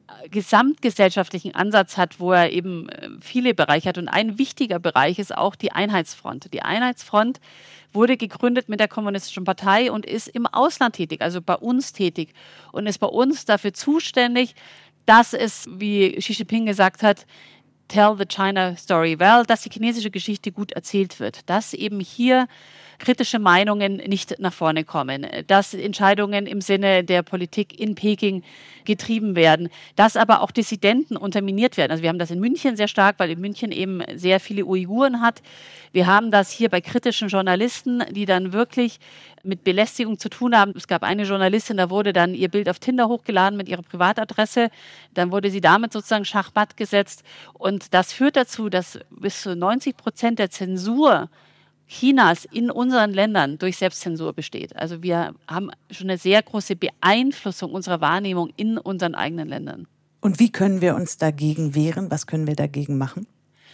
gesamtgesellschaftlichen Ansatz hat, wo er eben viele Bereiche hat. Und ein wichtiger Bereich ist auch die Einheitsfront. Die Einheitsfront wurde gegründet mit der Kommunistischen Partei und ist im Ausland tätig, also bei uns tätig und ist bei uns dafür zuständig, dass es, wie Xi Jinping gesagt hat, tell the China story well, dass die chinesische Geschichte gut erzählt wird, dass eben hier kritische Meinungen nicht nach vorne kommen, dass Entscheidungen im Sinne der Politik in Peking getrieben werden, dass aber auch Dissidenten unterminiert werden. Also wir haben das in München sehr stark, weil in München eben sehr viele Uiguren hat. Wir haben das hier bei kritischen Journalisten, die dann wirklich mit Belästigung zu tun haben. Es gab eine Journalistin, da wurde dann ihr Bild auf Tinder hochgeladen mit ihrer Privatadresse. Dann wurde sie damit sozusagen Schachmatt gesetzt. Und das führt dazu, dass bis zu neunzig Prozent der Zensur Chinas in unseren Ländern durch Selbstzensur besteht. Also wir haben schon eine sehr große Beeinflussung unserer Wahrnehmung in unseren eigenen Ländern. Und wie können wir uns dagegen wehren? Was können wir dagegen machen?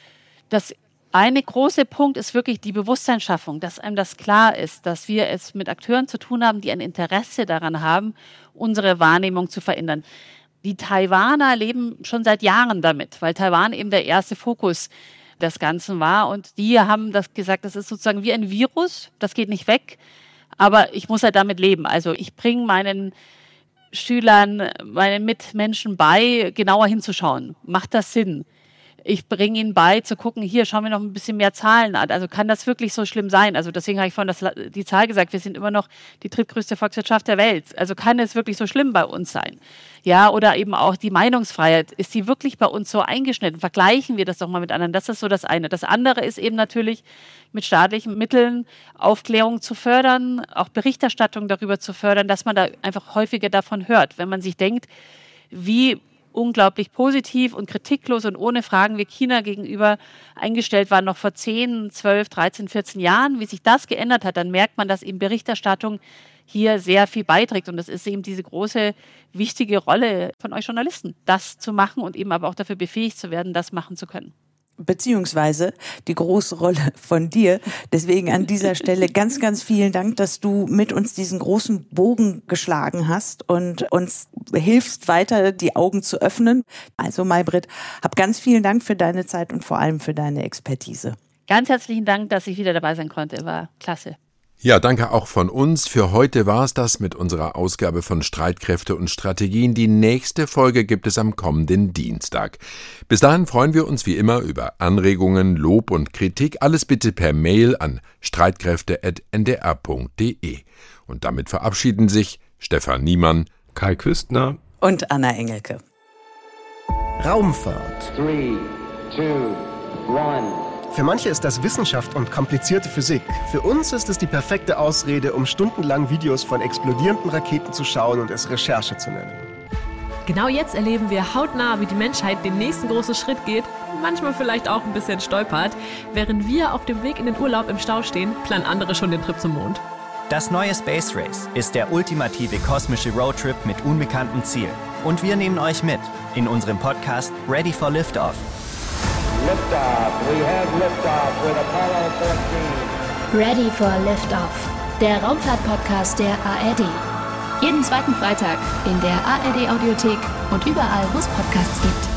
Das eine große Punkt ist wirklich die Bewusstseinsschaffung, dass einem das klar ist, dass wir es mit Akteuren zu tun haben, die ein Interesse daran haben, unsere Wahrnehmung zu verändern. Die Taiwaner leben schon seit Jahren damit, weil Taiwan eben der erste Fokus des Ganzen war. Und die haben das gesagt, das ist sozusagen wie ein Virus, das geht nicht weg, aber ich muss halt damit leben. Also ich bringe meinen Schülern, meinen Mitmenschen bei, genauer hinzuschauen. Macht das Sinn? Ich bringe ihnen bei, zu gucken, hier, schauen wir noch ein bisschen mehr Zahlen an. Also kann das wirklich so schlimm sein? Also deswegen habe ich vorhin das, die Zahl gesagt, wir sind immer noch die drittgrößte Volkswirtschaft der Welt. Also kann es wirklich so schlimm bei uns sein? Ja, oder eben auch die Meinungsfreiheit. Ist die wirklich bei uns so eingeschnitten? Vergleichen wir das doch mal mit anderen. Das ist so das eine. Das andere ist eben natürlich, mit staatlichen Mitteln Aufklärung zu fördern, auch Berichterstattung darüber zu fördern, dass man da einfach häufiger davon hört. Wenn man sich denkt, wie unglaublich positiv und kritiklos und ohne Fragen wir China gegenüber eingestellt waren, noch vor zehn, zwölf, dreizehn, vierzehn Jahren, wie sich das geändert hat, dann merkt man, dass eben Berichterstattung hier sehr viel beiträgt. Und das ist eben diese große, wichtige Rolle von euch Journalisten, das zu machen und eben aber auch dafür befähigt zu werden, das machen zu können. beziehungsweise die große Rolle von dir. Deswegen an dieser Stelle ganz, ganz vielen Dank, dass du mit uns diesen großen Bogen geschlagen hast und uns hilfst, weiter die Augen zu öffnen. Also Maybrit, hab ganz vielen Dank für deine Zeit und vor allem für deine Expertise. Ganz herzlichen Dank, dass ich wieder dabei sein konnte. War klasse. Ja, danke auch von uns. Für heute war es das mit unserer Ausgabe von Streitkräfte und Strategien. Die nächste Folge gibt es am kommenden Dienstag. Bis dahin freuen wir uns wie immer über Anregungen, Lob und Kritik. Alles bitte per Mail an streitkräfte at n d r punkt d e. Und damit verabschieden sich Stefan Niemann, Kai Küstner und Anna Engelke. Raumfahrt. Three, two, one. Für manche ist das Wissenschaft und komplizierte Physik. Für uns ist es die perfekte Ausrede, um stundenlang Videos von explodierenden Raketen zu schauen und es Recherche zu nennen. Genau jetzt erleben wir hautnah, wie die Menschheit den nächsten großen Schritt geht, manchmal vielleicht auch ein bisschen stolpert. Während wir auf dem Weg in den Urlaub im Stau stehen, planen andere schon den Trip zum Mond. Das neue Space Race ist der ultimative kosmische Roadtrip mit unbekanntem Ziel. Und wir nehmen euch mit in unserem Podcast Ready for Liftoff. Liftoff. We have liftoff with Apollo fourteen. Ready for Liftoff, der Raumfahrt-Podcast der A R D. Jeden zweiten Freitag in der A R D-Audiothek und überall, wo es Podcasts gibt.